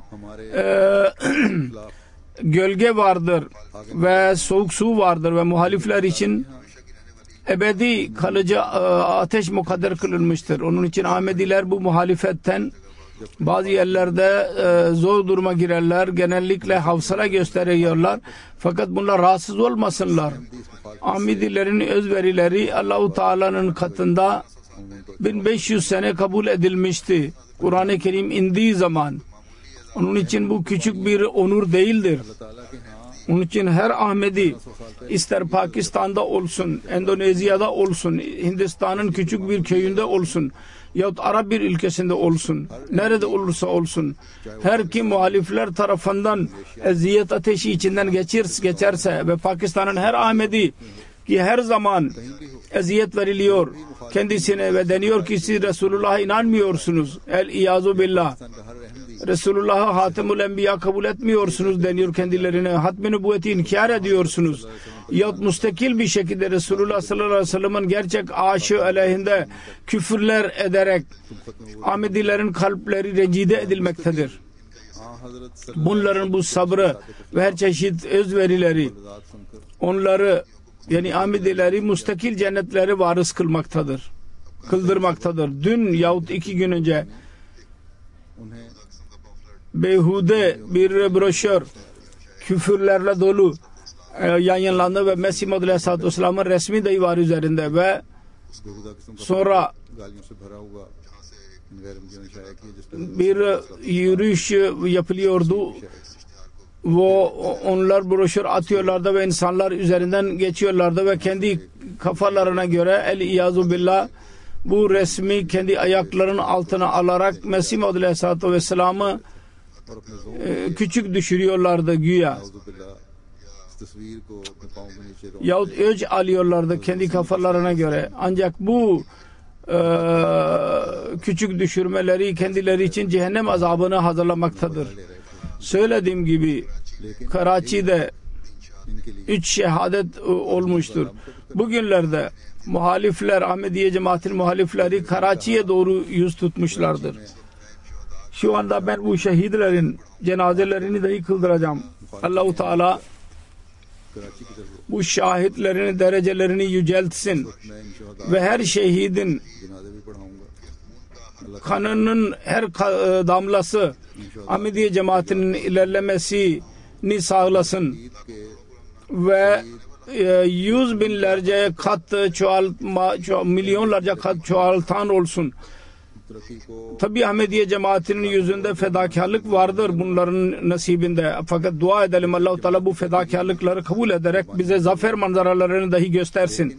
gölge vardır ve soğuk su vardır ve muhalifler için ebedi kalıcı ateş mukadder kılınmıştır. Onun için Ahmediler bu muhalifetten bazı yerlerde zor duruma girerler. Genellikle havsala gösteriyorlar. Fakat bunlar rahatsız olmasınlar. Ahmedilerin özverileri Allah-u Teala'nın katında 1500 sene kabul edilmişti. Kur'an-ı Kerim indiği zaman. Onun için bu küçük bir onur değildir. Onun için her Ahmedi ister Pakistan'da olsun, Endonezya'da olsun, Hindistan'ın küçük bir köyünde olsun yahut Arap bir ülkesinde olsun, nerede olursa olsun, her kim muhalifler tarafından eziyet ateşi içinden geçerse ve Pakistan'ın her Ahmedi ki her zaman eziyet veriliyor kendisine ve deniyor ki siz Resulullah'a inanmıyorsunuz. El-İyazu billah. Resulullah'ı Hatemül Enbiya kabul etmiyorsunuz deniyor kendilerine. Hatmi nübüvveti inkar ediyorsunuz. Yahut müstakil bir şekilde Resulullah sallallahu aleyhi ve sellem'in gerçek aşığı aleyhinde küfürler ederek Ahmedilerin kalpleri rencide edilmektedir. Bunların bu sabrı ve her çeşit özverileri onları yani Ahmedileri müstakil cennetleri varis kıldırmaktadır. Dün yahut 2 gün önce beyhude bir broşür küfürlerle dolu yayınlandı ve Mesih Maud Aleyhisselatü Vesselam'ın resmi dahi var üzerinde ve sonra bir yürüyüş yapılıyordu. Onlar broşür atıyorlardı ve insanlar üzerinden geçiyorlardı ve kendi kafalarına göre el-İyazu billah bu resmi kendi ayaklarının altına alarak Mesih Maud Aleyhisselatü Vesselam'ı küçük düşürüyorlardı güya. Yahut öc alıyorlardı kendi kafalarına göre. Ancak bu küçük düşürmeleri kendileri için cehennem azabını hazırlamaktadır. Söylediğim gibi Karachi'de 3 şehadet olmuştur. Bugünlerde muhalifler, Ahmediye cemaatin muhalifleri Karachi'ye doğru yüz tutmuşlardır. Şu anda ben bu şehitlerin cenazelerini dahi kıldıracağım. Allah-u Teala bu şahitlerin derecelerini yüceltsin ve her şehidin kanının her damlası Ahmediye cemaatinin ilerlemesini sağlasın ve 100 binlerce kat milyonlarca kat çoğaltan olsun. Tabi Ahmediye cemaatinin yüzünde fedakarlık vardır bunların nasibinde. Fakat dua edelim Allah-u Teala bu fedakarlıkları kabul ederek bize zafer manzaralarını dahi göstersin.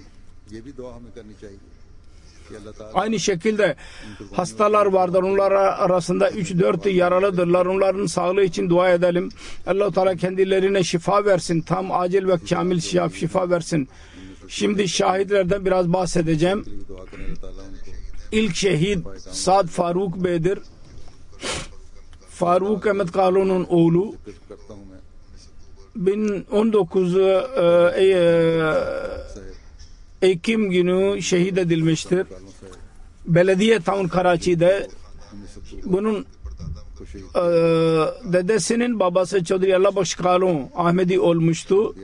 Aynı şekilde hastalar vardır. Onlar arasında 3-4 yaralıdırlar. Onların sağlığı için dua edelim. Allah-u Teala kendilerine şifa versin. Tam acil ve kamil şifa versin. Şimdi şahitlerden biraz bahsedeceğim. İlk şehit Saad Faruk Bey'dir. Faruk Ahmet Kalon'un oğlu 19 Ekim günü şehit edilmiştir. Belediye Town Karachi'de bunun dedesinin babası Chaudhry Allahbakhsh Kalon Ahmedi olmuştu.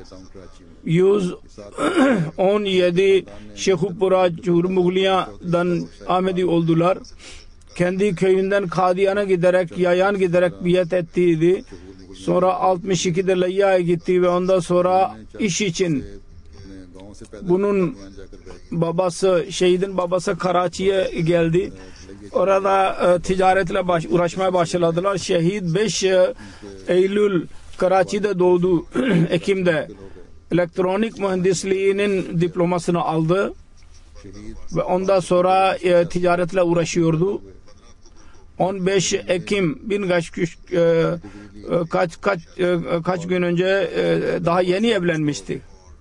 117 Şehupura Mughliyadan Ahmedi oldular. Kendi köyünden Kadiyan'a giderek yayan giderek biat ettiydi. Sonra 62'de Layya'ya gitti ve ondan sonra iş için bunun babası, şehidin babası Karachi'ye geldi. Orada ticaretle uğraşmaya başladılar. Şehit 5 Eylül Karachi'de doğdu. Ekim'de elektronik mühendisliğinin diplomasını aldı ve ondan sonra ticaretle uğraşıyordu. 15 Ekim kaç gün önce daha yeni evlenmişti.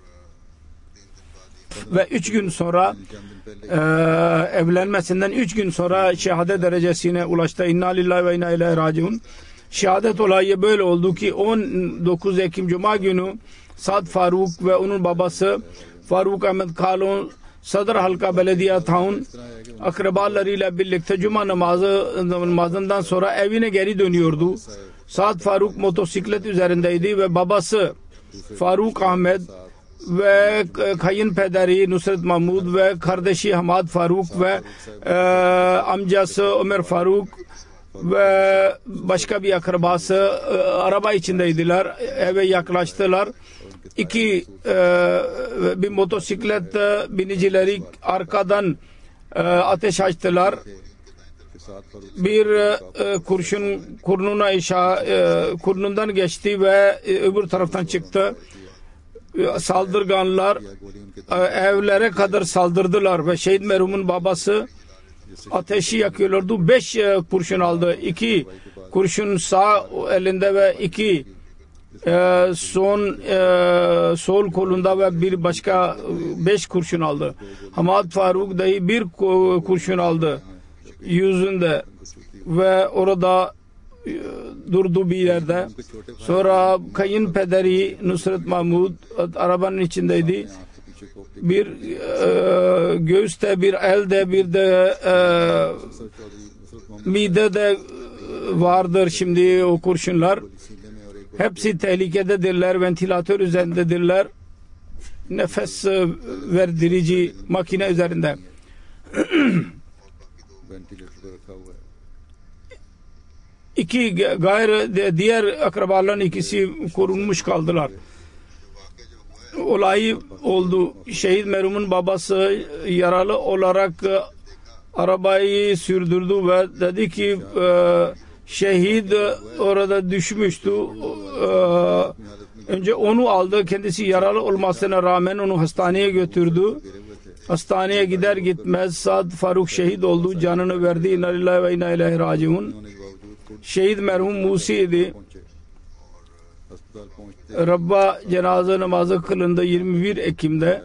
ve 3 gün sonra evlenmesinden 3 gün sonra şehadet derecesine ulaştı. İnna lillahi ve inna ileyhi raciun. Şehadet olayı böyle oldu ki 19 Ekim Cuma günü Saad Faruk ve onun babası Faruk Ahmet Kalon Sadr Halka Belediye Taun akrabalarıyla birlikte Cuma namazından sonra evine geri dönüyordu. Saad Faruk motosiklet üzerindeydi ve babası Faruk Ahmet ve kayınpederi Nusret Mahmud ve kardeşi Hamad Faruk ve amcası Ömer Faruk ve başka bir akrabası araba içindeydiler. Eve yaklaştılar. Bir motosiklet binicileri arkadan ateş açtılar. Bir kurşun kurnundan geçti ve öbür taraftan çıktı. Saldırganlar evlere kadar saldırdılar ve şehit merhumun babası ateşi yakıyorlardı. 5 kurşun aldı. 2 kurşun sağ elinde ve 2 sol kolunda ve bir başka 5 kurşun aldı. Hamad Faruk dahi 1 kurşun aldı yüzünde ve orada durdu bir yerde. Sonra kayınpederi Nusret Mahmud arabanın içindeydi. Bir göğüste, bir elde, bir de midede vardır şimdi o kurşunlar. Hepsi tehlikededirler, ventilatör üzerindedirler. Nefes verdirici makine üzerinde. İki diğer akrabaların ikisi korunmuş kaldılar. Olay oldu. Şehit merhumun babası yaralı olarak arabayı sürdürdü ve dedi ki şehit orada düşmüştü. Önce onu aldı. Kendisi yaralı olmasına rağmen onu hastaneye götürdü. Hastaneye gider gitmez Saad Faruk şehit oldu. Canını verdi. İnna lillahi ve inna ileyhi raciun. Şehit merhum Musi'ydi. Rabba cenaze namazı kılındı 21 Ekim'de.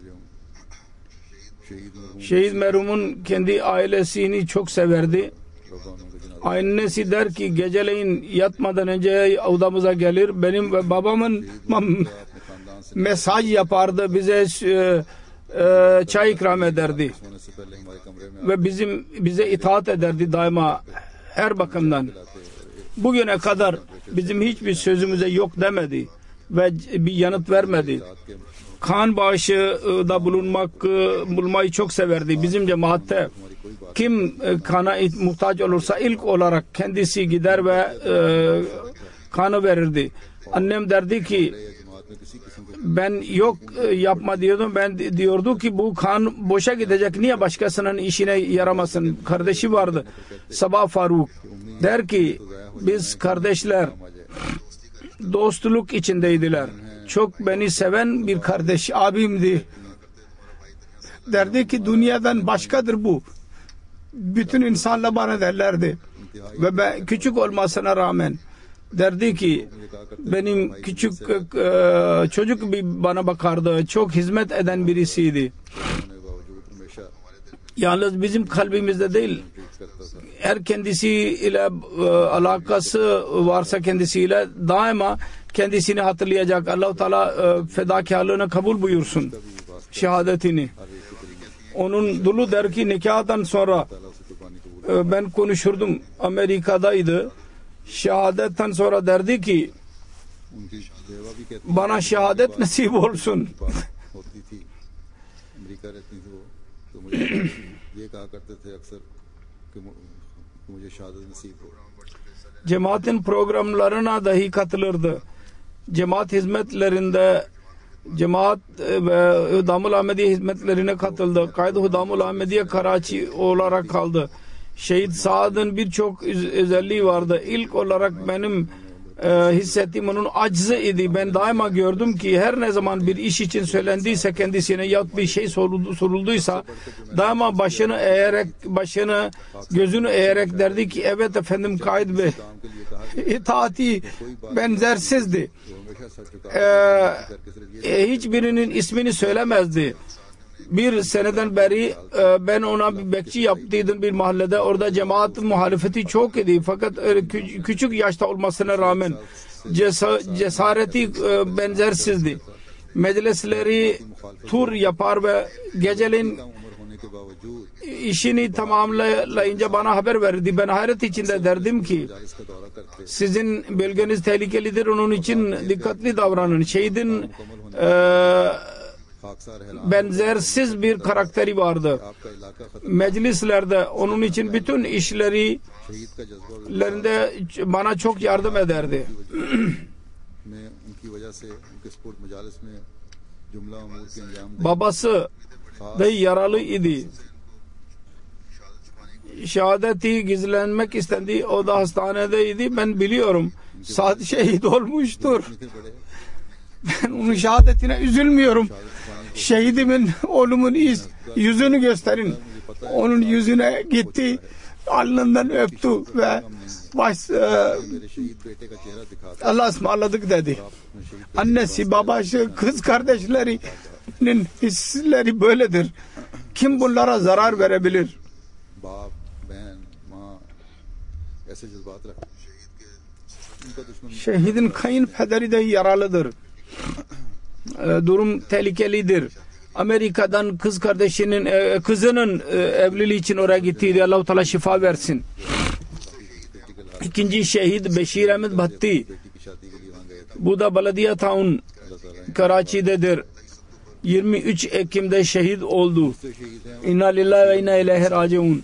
Şehit merhumun kendi ailesini çok severdi. Annesi der ki geceleyin yatmadan önce odamıza gelir. Benim ve babamın mesaj yapardı. Bize çay ikram ederdi. Ve bize itaat ederdi daima her bakımdan. Bugüne kadar bizim hiçbir sözümüze yok demedi ve bir yanıt vermedi. Kan bağışı da bulmayı çok severdi. Bizim cemaatte kim kana muhtaç olursa ilk olarak kendisi gider ve kanı verirdi. Annem derdi ki ben yok yapma diyordum. Ben diyordu ki bu kan boşa gidecek. Niye başkasının işine yaramasın? Kardeşi vardı. Sabah Faruk der ki biz kardeşler dostluk içindeydiler. Çok beni seven bir kardeş abimdi. Derdi ki dünyadan başkadır bu. Bütün insanlar bana derlerdi. Ve ben küçük olmasına rağmen derdi ki benim küçük çocuk bir bana bakardı. Çok hizmet eden birisiydi. Yalnız bizim kalbimizde değil. Eğer kendisiyle alakası varsa kendisiyle daima kendisini hatırlayacak. Allah-u Teala fedakarlığını kabul buyursun. Şehadetini. Onun dulu der ki nikahdan sonra ben konuşurdum. Amerika'daydı. Şehadetten sonra derdi ki bana şehadet nasip olsun. Cemaatin programlarına dahi katılırdı. Cemaat hizmetlerinde cemaat ve Hudamul Ahmediye hizmetlerine katıldı. Kaydı Hudamul Ahmediye Karachi olarak kaldı. Şehit Saad'ın birçok özelliği vardı. İlk olarak benim hissettiğim onun aczı idi. Ben daima gördüm ki her ne zaman bir iş için söylendiyse kendisine ya bir şey sorulduysa daima başını gözünü eğerek derdi ki evet efendim Kaid Bey. İtaati benzersizdi. Hiçbirinin ismini söylemezdi. Bir seneden beri ben ona bir bekçi yaptıydım bir mahallede. Orada cemaat muhalefeti çok idi. Fakat küçük yaşta olmasına rağmen cesareti benzersizdi. Meclisleri tur yapar ve geceleyin işini tamamlayınca bana haber verdi. Ben hayret içinde derdim ki sizin bölgeniz tehlikelidir, onun için dikkatli davranın. Şehidin benzersiz bir karakteri vardı. Meclislerde onun için bütün işlerinde bana çok yardım ederdi. Babası da yaralı idi. Şehadeti gizlenmek istendi. O da hastanedeydi. Ben biliyorum. Saat şehit olmuştur. Ben onun şehadetine üzülmüyorum. Şehidimin, oğlumun yüzünü gösterin. Onun yüzüne gitti. Alnından öptü ve Allah'a ısmarladık dedi. Annesi, babası, kız kardeşlerinin hisleri böyledir. Kim bunlara zarar verebilir? Şehidin kayınpederi de yaralıdır. Durum tehlikelidir. Amerika'dan kız kardeşinin kızının evliliği için oraya gittiydi. Allah-u Teala şifa versin. İkinci şehit Beşir Ahmed Bhatti. Bu da Baladiya Town Karachi'dedir. 23 Ekim'de şehit oldu. İnna lillahi ve inna ileyhi raciun.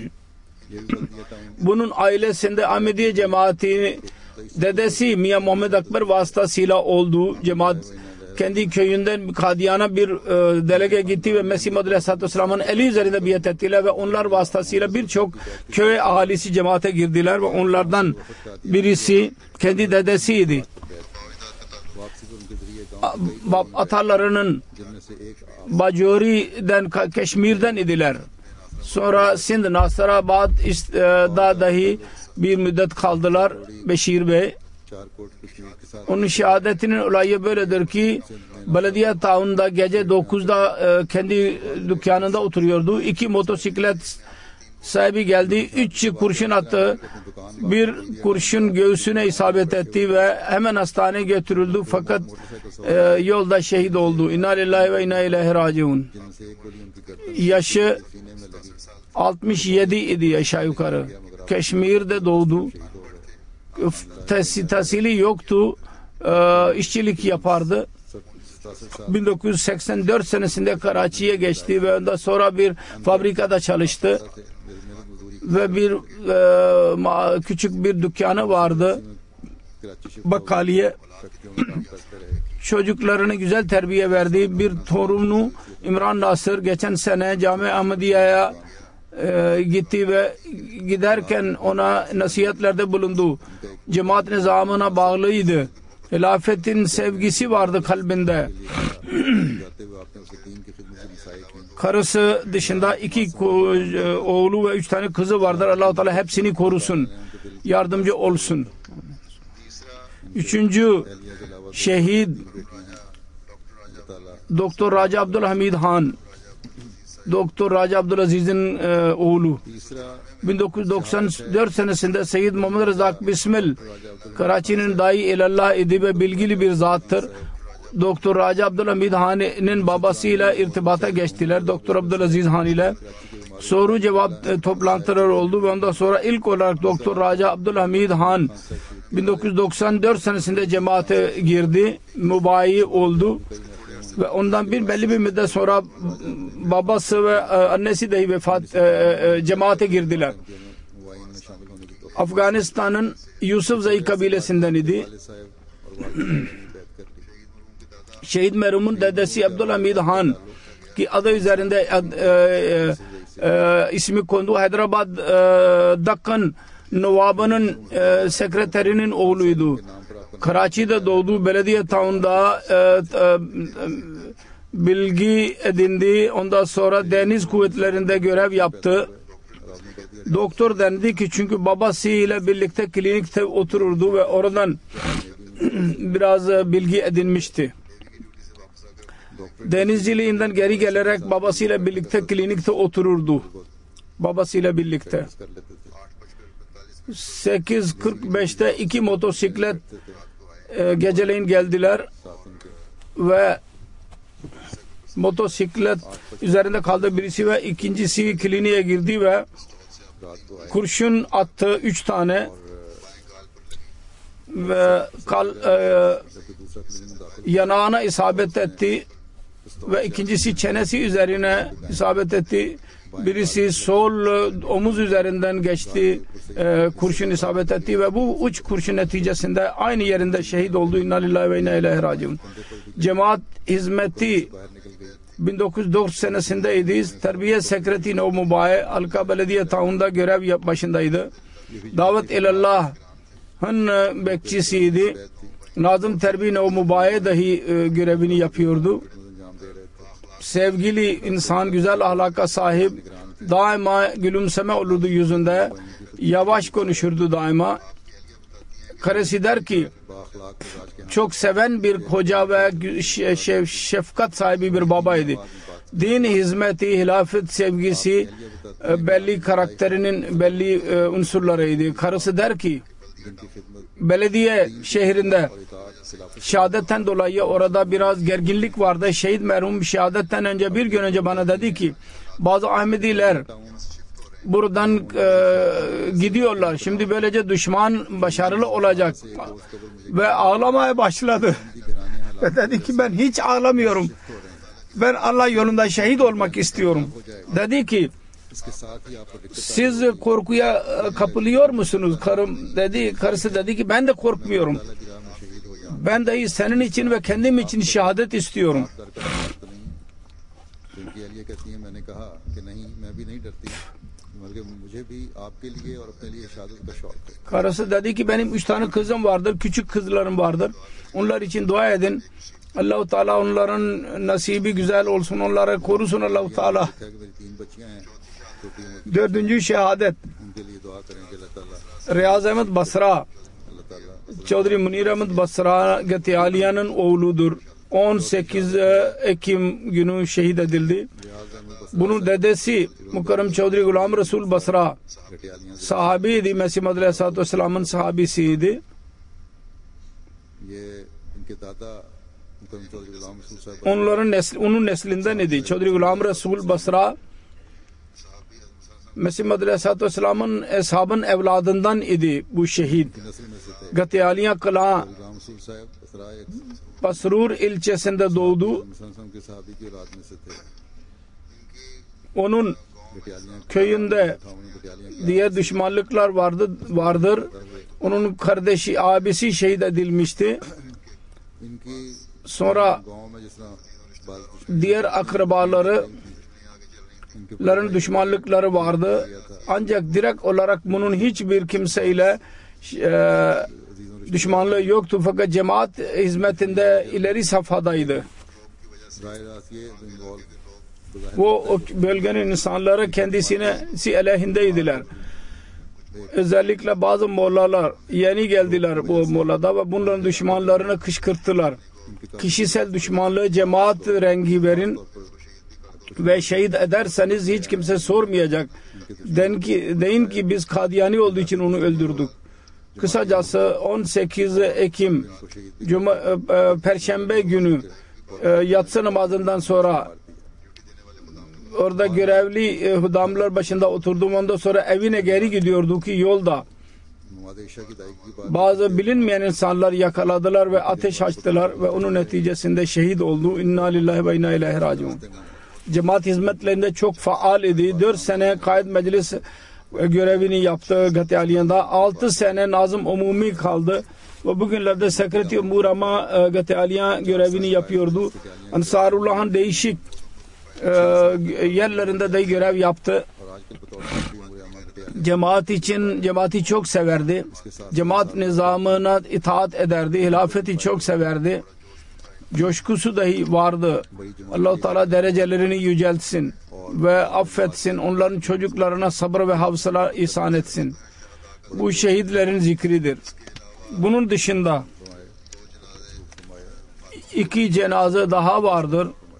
Bunun ailesinde Ahmediye cemaati dedesi Miyan Muhammed Akbar vasıtasıyla oldu. Cemaat kendi köyünden Kadiyana bir delege gitti ve Mesih Muhammed Aleyhisselatü Vesselam'ın eli üzerinde biat ettiler ve onlar vasıtasıyla birçok köy ahalisi cemaate girdiler ve onlardan birisi kendi dedesiydi. Atalarının Bajori'den, Keşmir'den idiler. Sonra Sind, Nasırabad'da dahi bir müddet kaldılar Beşir Bey. Onun şehadetinin olayı böyledir ki Belediye Town'da gece 9'da kendi dükkanında oturuyordu. 2 motosiklet sahibi geldi. 3 kurşun attı. Bir kurşun göğsüne isabet etti ve hemen hastaneye götürüldü. Fakat yolda şehit oldu. İnna lillahi ve inna ileyhi raciun. Yaşı 67 idi aşağı yukarı. Keşmir'de doğdu. Tahsili yoktu. İşçilik yapardı. 1984 senesinde Karachi'ye geçti ve ondan sonra bir fabrikada çalıştı. Ve bir küçük bir dükkanı vardı. Bakkaliye. Çocuklarını güzel terbiye verdi. Bir torunu İmran Nasır geçen sene Cami Ahmediye'ye gitti ve giderken ona nasihatlerde bulundu. Cemaat nizamına bağlıydı. Hilafetin sevgisi vardı kalbinde. Karısı dışında 2 oğlu ve 3 tane kızı vardır. Allah-u Teala hepsini korusun. Yardımcı olsun. 3. şehit Doktor Raja Abdülhamid Han. Doktor Raja Abdülaziz'in oğlu. 1994 senesinde Seyyid Muhammed Rızak Bismil Karachi'nin dahi ilallah idi ve bilgili bir zattır. Doktor Raja Abdülhamid Han'ın babasıyla irtibata geçtiler. Doktor Abdülaziz Han ile soru cevap toplantıları oldu ve ondan sonra ilk olarak Doktor Raja Abdülhamid Han 1994 senesinde cemaate girdi. Mübayi oldu. Ve ondan belli bir müddet sonra babası ve annesi dahi cemaate girdiler. Afganistan'ın Yusufzai kabilesinden idi. Şehit merhumun dedesi Abdülhamid Han ki adı üzerinde ismi kondu. Hyderabad Dakkan Novabı'nın sekreterinin oğluydu. Karachi'de doğdu. Belediye Town'da bilgi edindi. Ondan sonra deniz kuvvetlerinde görev yaptı. Doktor dendi ki çünkü babasıyla birlikte klinikte otururdu ve oradan biraz bilgi edinmişti. Denizciliğinden geri gelerek babasıyla birlikte klinikte otururdu. Babasıyla birlikte. 8:45'te 2 motosiklet geceleyin geldiler ve motosiklet üzerinde kaldı birisi ve ikincisi kliniğe girdi ve kurşun attı 3 tane ve yanağına isabet etti ve ikincisi çenesi üzerine isabet etti. Birisi sol omuz üzerinden geçti, kurşun isabet etti ve bu uç kurşun neticesinde aynı yerinde şehit oldu. İnna lillahi ve inna ileyhi raciun. Cemaat hizmeti 1904 senesindeydi. Terbiye sekreteri Nev Mubaye Halka Belediye Taun'da görev başındaydı. Davet ilallah'ın bekçisiydi. Nazım Terbiye Nev Mubaye dahi görevini yapıyordu. Sevgili insan, güzel ahlaka sahip, daima gülümseme olurdu yüzünde, yavaş konuşurdu daima. Karısı der ki çok seven bir koca ve şefkat sahibi bir babaydı. Din hizmeti, hilafet sevgisi belli karakterinin belli unsurlarıydı. Karısı der ki belediye şehrinde şehadetten dolayı orada biraz gerginlik vardı. Şehit merhum şehadetten önce bir gün önce bana dedi ki bazı Ahmediler buradan gidiyorlar. Şimdi böylece düşman başarılı olacak. Ve ağlamaya başladı. Ve dedi ki ben hiç ağlamıyorum. Ben Allah yolunda şehit olmak istiyorum. Dedi ki siz korkuya kapılıyor musunuz? Karısı dedi ki ben de korkmuyorum. Ben de senin için ve kendim için şehadet istiyorum. Karısı dedi ki benim 3 tane kızım vardır, küçük kızlarım vardır. Onlar için dua edin. Allah-u Teala onların nasibi güzel olsun, onları korusun Allah-u Teala. 4. şehadet Riyaz Ahmet Basra Çavdari Munir Ahmet Basra Gatiyaliyan'ın oğludur. 18 Ekim günü şehit edildi. Bunun dedesi Mukarrem Çavdari Gulam Resul Basra sahabiydi. Mesih Madri Aleyhisselatü Vesselam'ın sahabisiydi. Onun neslinden idi. Çavdari Gulam Resul Basra Mesih Madri Aleyhisselatü Vesselam'ın eshabın evladından idi bu şehit. Gatiyaliya Kala Pasrur ilçesinde doğdu. Onun köyünde diğer düşmanlıklar vardır. Onun kardeşi, abisi şehit edilmişti. Sonra diğer akrabaların düşmanlıkları vardı. Ancak direkt olarak bunun hiçbir kimseyle düşmanlığı yoktu. Fakat cemaat hizmetinde ileri safhadaydı. O bölgenin insanları kendisine aleyhindeydiler. Özellikle bazı mollalar yeni geldiler bu mollada ve bunların düşmanlarını kışkırttılar. Kişisel düşmanlığı cemaat rengi verin ve şehit ederseniz hiç kimse sormayacak. Deyin ki biz Kadiyani olduğu için onu öldürdük. Kısacası 18 Ekim Perşembe günü yatsı namazından sonra orada görevli hudamlar başında oturdum. Ondan sonra evine geri gidiyordu ki yolda bazı bilinmeyen insanlar yakaladılar ve ateş açtılar ve onun neticesinde şehit oldu. İnna lillahi ve inna ileyhi raciun. Cemaat hizmetlerinde çok faal idi. 4 sene kaid meclis görevini yaptı Gatiyaliyan'da. 6 sene Nazım Umumi kaldı. Ve bugünlerde Sekreteri Umur ama Gatiyaliyan görevini yapıyordu. Ansarullah'ın değişik yerlerinde de görev yaptı. Cemaati çok severdi. Cemaat nizamına itaat ederdi. Hilafeti çok severdi. Coşkusu dahi vardı. Allah-u Teala derecelerini yüceltsin ve affetsin. Onların çocuklarına sabır ve hafıza ihsan etsin. Bu şehitlerin zikridir. Bunun dışında 2 cenaze daha vardır.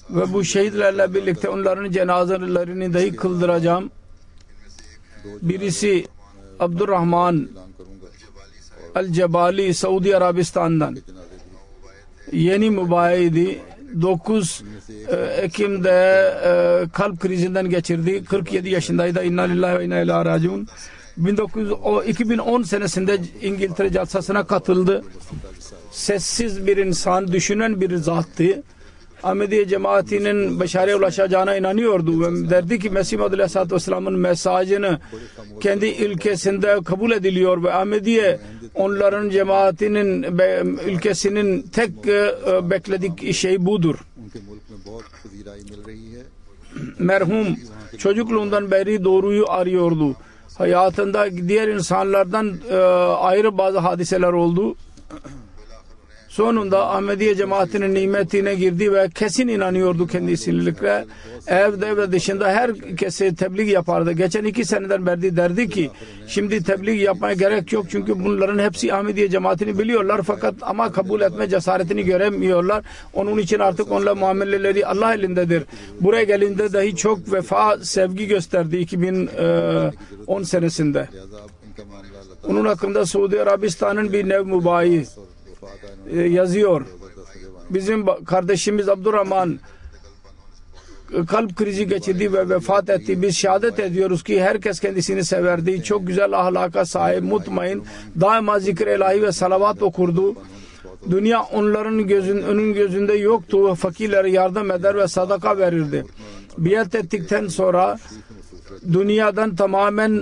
ve bu şehitlerle birlikte onların cenazelerini dahi kıldıracağım. Birisi Abdurrahman ऐलान करूंगा Al-Cebali Saudi Arabistan'dan yeni mübayidi 9 Ekim'de kalp krizinden geçirdi. 47 yaşındaydı. İnna lillahi ve inna ileyhi raciun. 2010 senesinde İngiltere Calsası'na katıldı. Sessiz bir insan, düşünen bir zattı. Ahmediye cemaatinin başarıya ulaşacağına inanıyordu ve derdi ki Mesih Muhammed Aleyhisselatü Vesselam'ın mesajını kendi ülkesinde kabul ediliyor ve Ahmediye onların cemaatinin ülkesinin tek bekledik şey budur. उनके मुल्क में बहुत पजीराई मिल रही है Merhum çocukluğundan beri doğruyu arıyordu. Hayatında diğer insanlardan ayrı bazı hadiseler oldu. Sonunda Ahmediye cemaatinin nimetine girdi ve kesin inanıyordu kendisiyle. Evde ve dışında herkese tebliğ yapardı. Geçen 2 seneden beri derdi ki şimdi tebliğ yapmaya gerek yok çünkü bunların hepsi Ahmediye cemaatini biliyorlar fakat ama kabul etme cesaretini göremiyorlar. Onun için artık onunla muameleleri Allah elindedir. Buraya gelince dahi çok vefa, sevgi gösterdi 2010 senesinde. लिहाजा अब इनका मामला अल्लाह Onun hakkında Suudi Arabistan'ın bir nev mübayi yazıyor. Bizim kardeşimiz Abdurrahman kalp krizi geçirdi ve vefat etti. Biz şehadet ediyoruz ki herkes kendisini severdi. Çok güzel ahlaka sahip, mutmain, daima zikr ilahi ve salavat okurdu. Dünya onların onun gözünde yoktu. Fakirlere yardım eder ve sadaka verirdi. Biat ettikten sonra dünyadan tamamen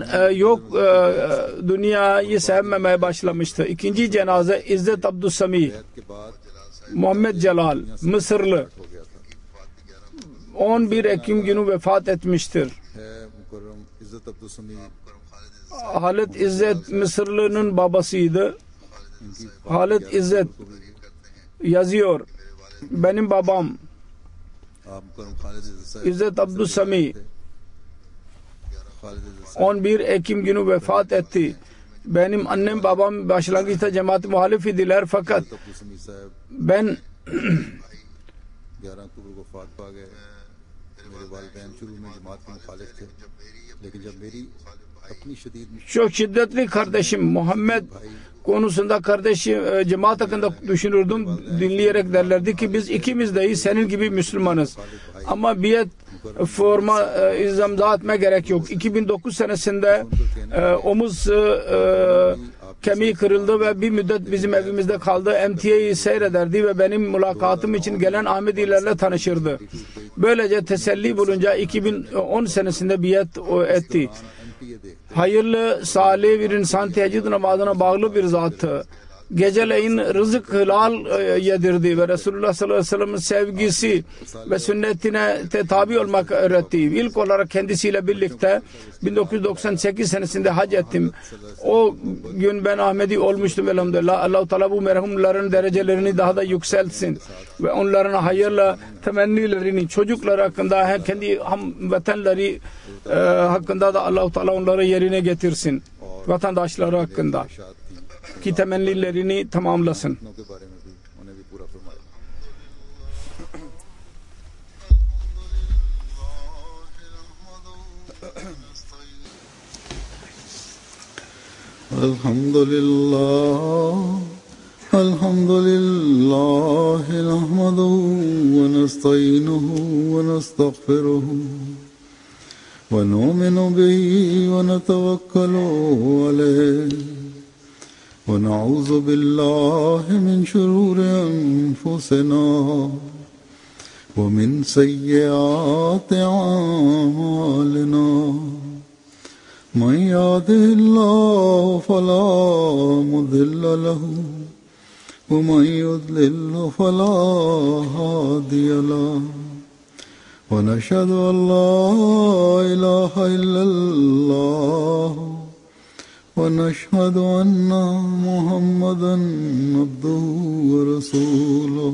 dünyayı sevmemeye başlamıştı. İkinci cenaze İzzet Abdüssami के बाद Muhammed Celal Mısırlı हो गया था 11 Ekim günü vefat etmiştir. है मुकर्रम इज्जत अब्दुल समी Halit İzzet Mısırlı'nın babasıydı. Halit İzzet yazıyor. Benim babam आप मुकर्रम खालिद इज्जत साहब İzzet Abdüssami खालिद इज्जत 11 Ekim günü vefat etti. Benim annem babam başlangıçta cemaat-i muhalif idiler fakat Abdul समी साहब ben 11 अक्टूबर को फात पा गए मेरे वालिदैन शुरू में जमात के मुखालिफ थे लेकिन जब मेरी अपनी शदीद çok şiddetli kardeşim Muhammed konusunda kardeşim cemaat hakkında düşünürdüm. Dinleyerek derlerdi ki biz ikimiz de senin gibi Müslümanız. Ama biat forma izamza etme gerek yok. 2009 senesinde omuz kemiği kırıldı ve bir müddet bizim evimizde kaldı. MTA'yı seyrederdi ve benim mülakatım için gelen Ahmedilerle tanışırdı. Böylece teselli bulunca 2010 senesinde biat etti. Hayırlı, salih bir insan, teheccüd namazına bağlı bir zattı. Geceleyin rızık helal yedirdi ve Resulullah sallallahu aleyhi ve sellem'in sevgisi ve sünnetine tabi olmak öğretti. İlk olarak kendisiyle birlikte 1998 senesinde hac ettim. O gün ben Ahmedi olmuştum elhamdülillah. Allah-u Teala bu merhumların derecelerini daha da yükseltsin ve onların hayırla temennilerini, çocukları hakkında, kendi vatanları hakkında da Allah-u Teala onları yerine getirsin. Vatandaşları hakkında ki temennilerini tamamlasın. के बारे में भी उन्हें भी पूरा फरमाया Elhamdülillah nahmeduhu ve nestainuhu ve nestağfiruhu ve nu'minu bihi ve netevekkalu aleyh ونعوذ بالله من شرور أنفسنا ومن سيئات أعمالنا من يهده الله فلا مضل له ومن يضلل فلا هادي له ونشهد أن لا إله إلا الله ونشهد أن محمدا عبده ورسوله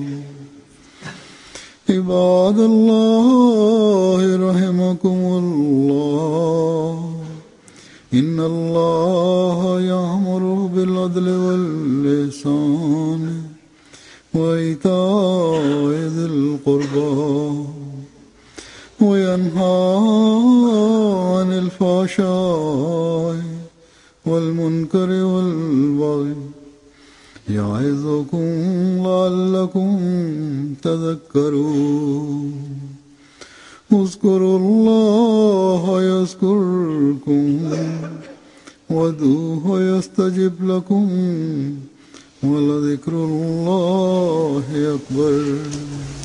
عباد الله رحمكم الله إن الله يأمر بالعدل والإحسان وإيتاء ذي القربى وينهى عن الفحشاء والمنكر والبغي يعظكم لعلكم تذكرون اذكروا الله يذكركم وادعوه يستجب لكم ولذكر الله أكبر.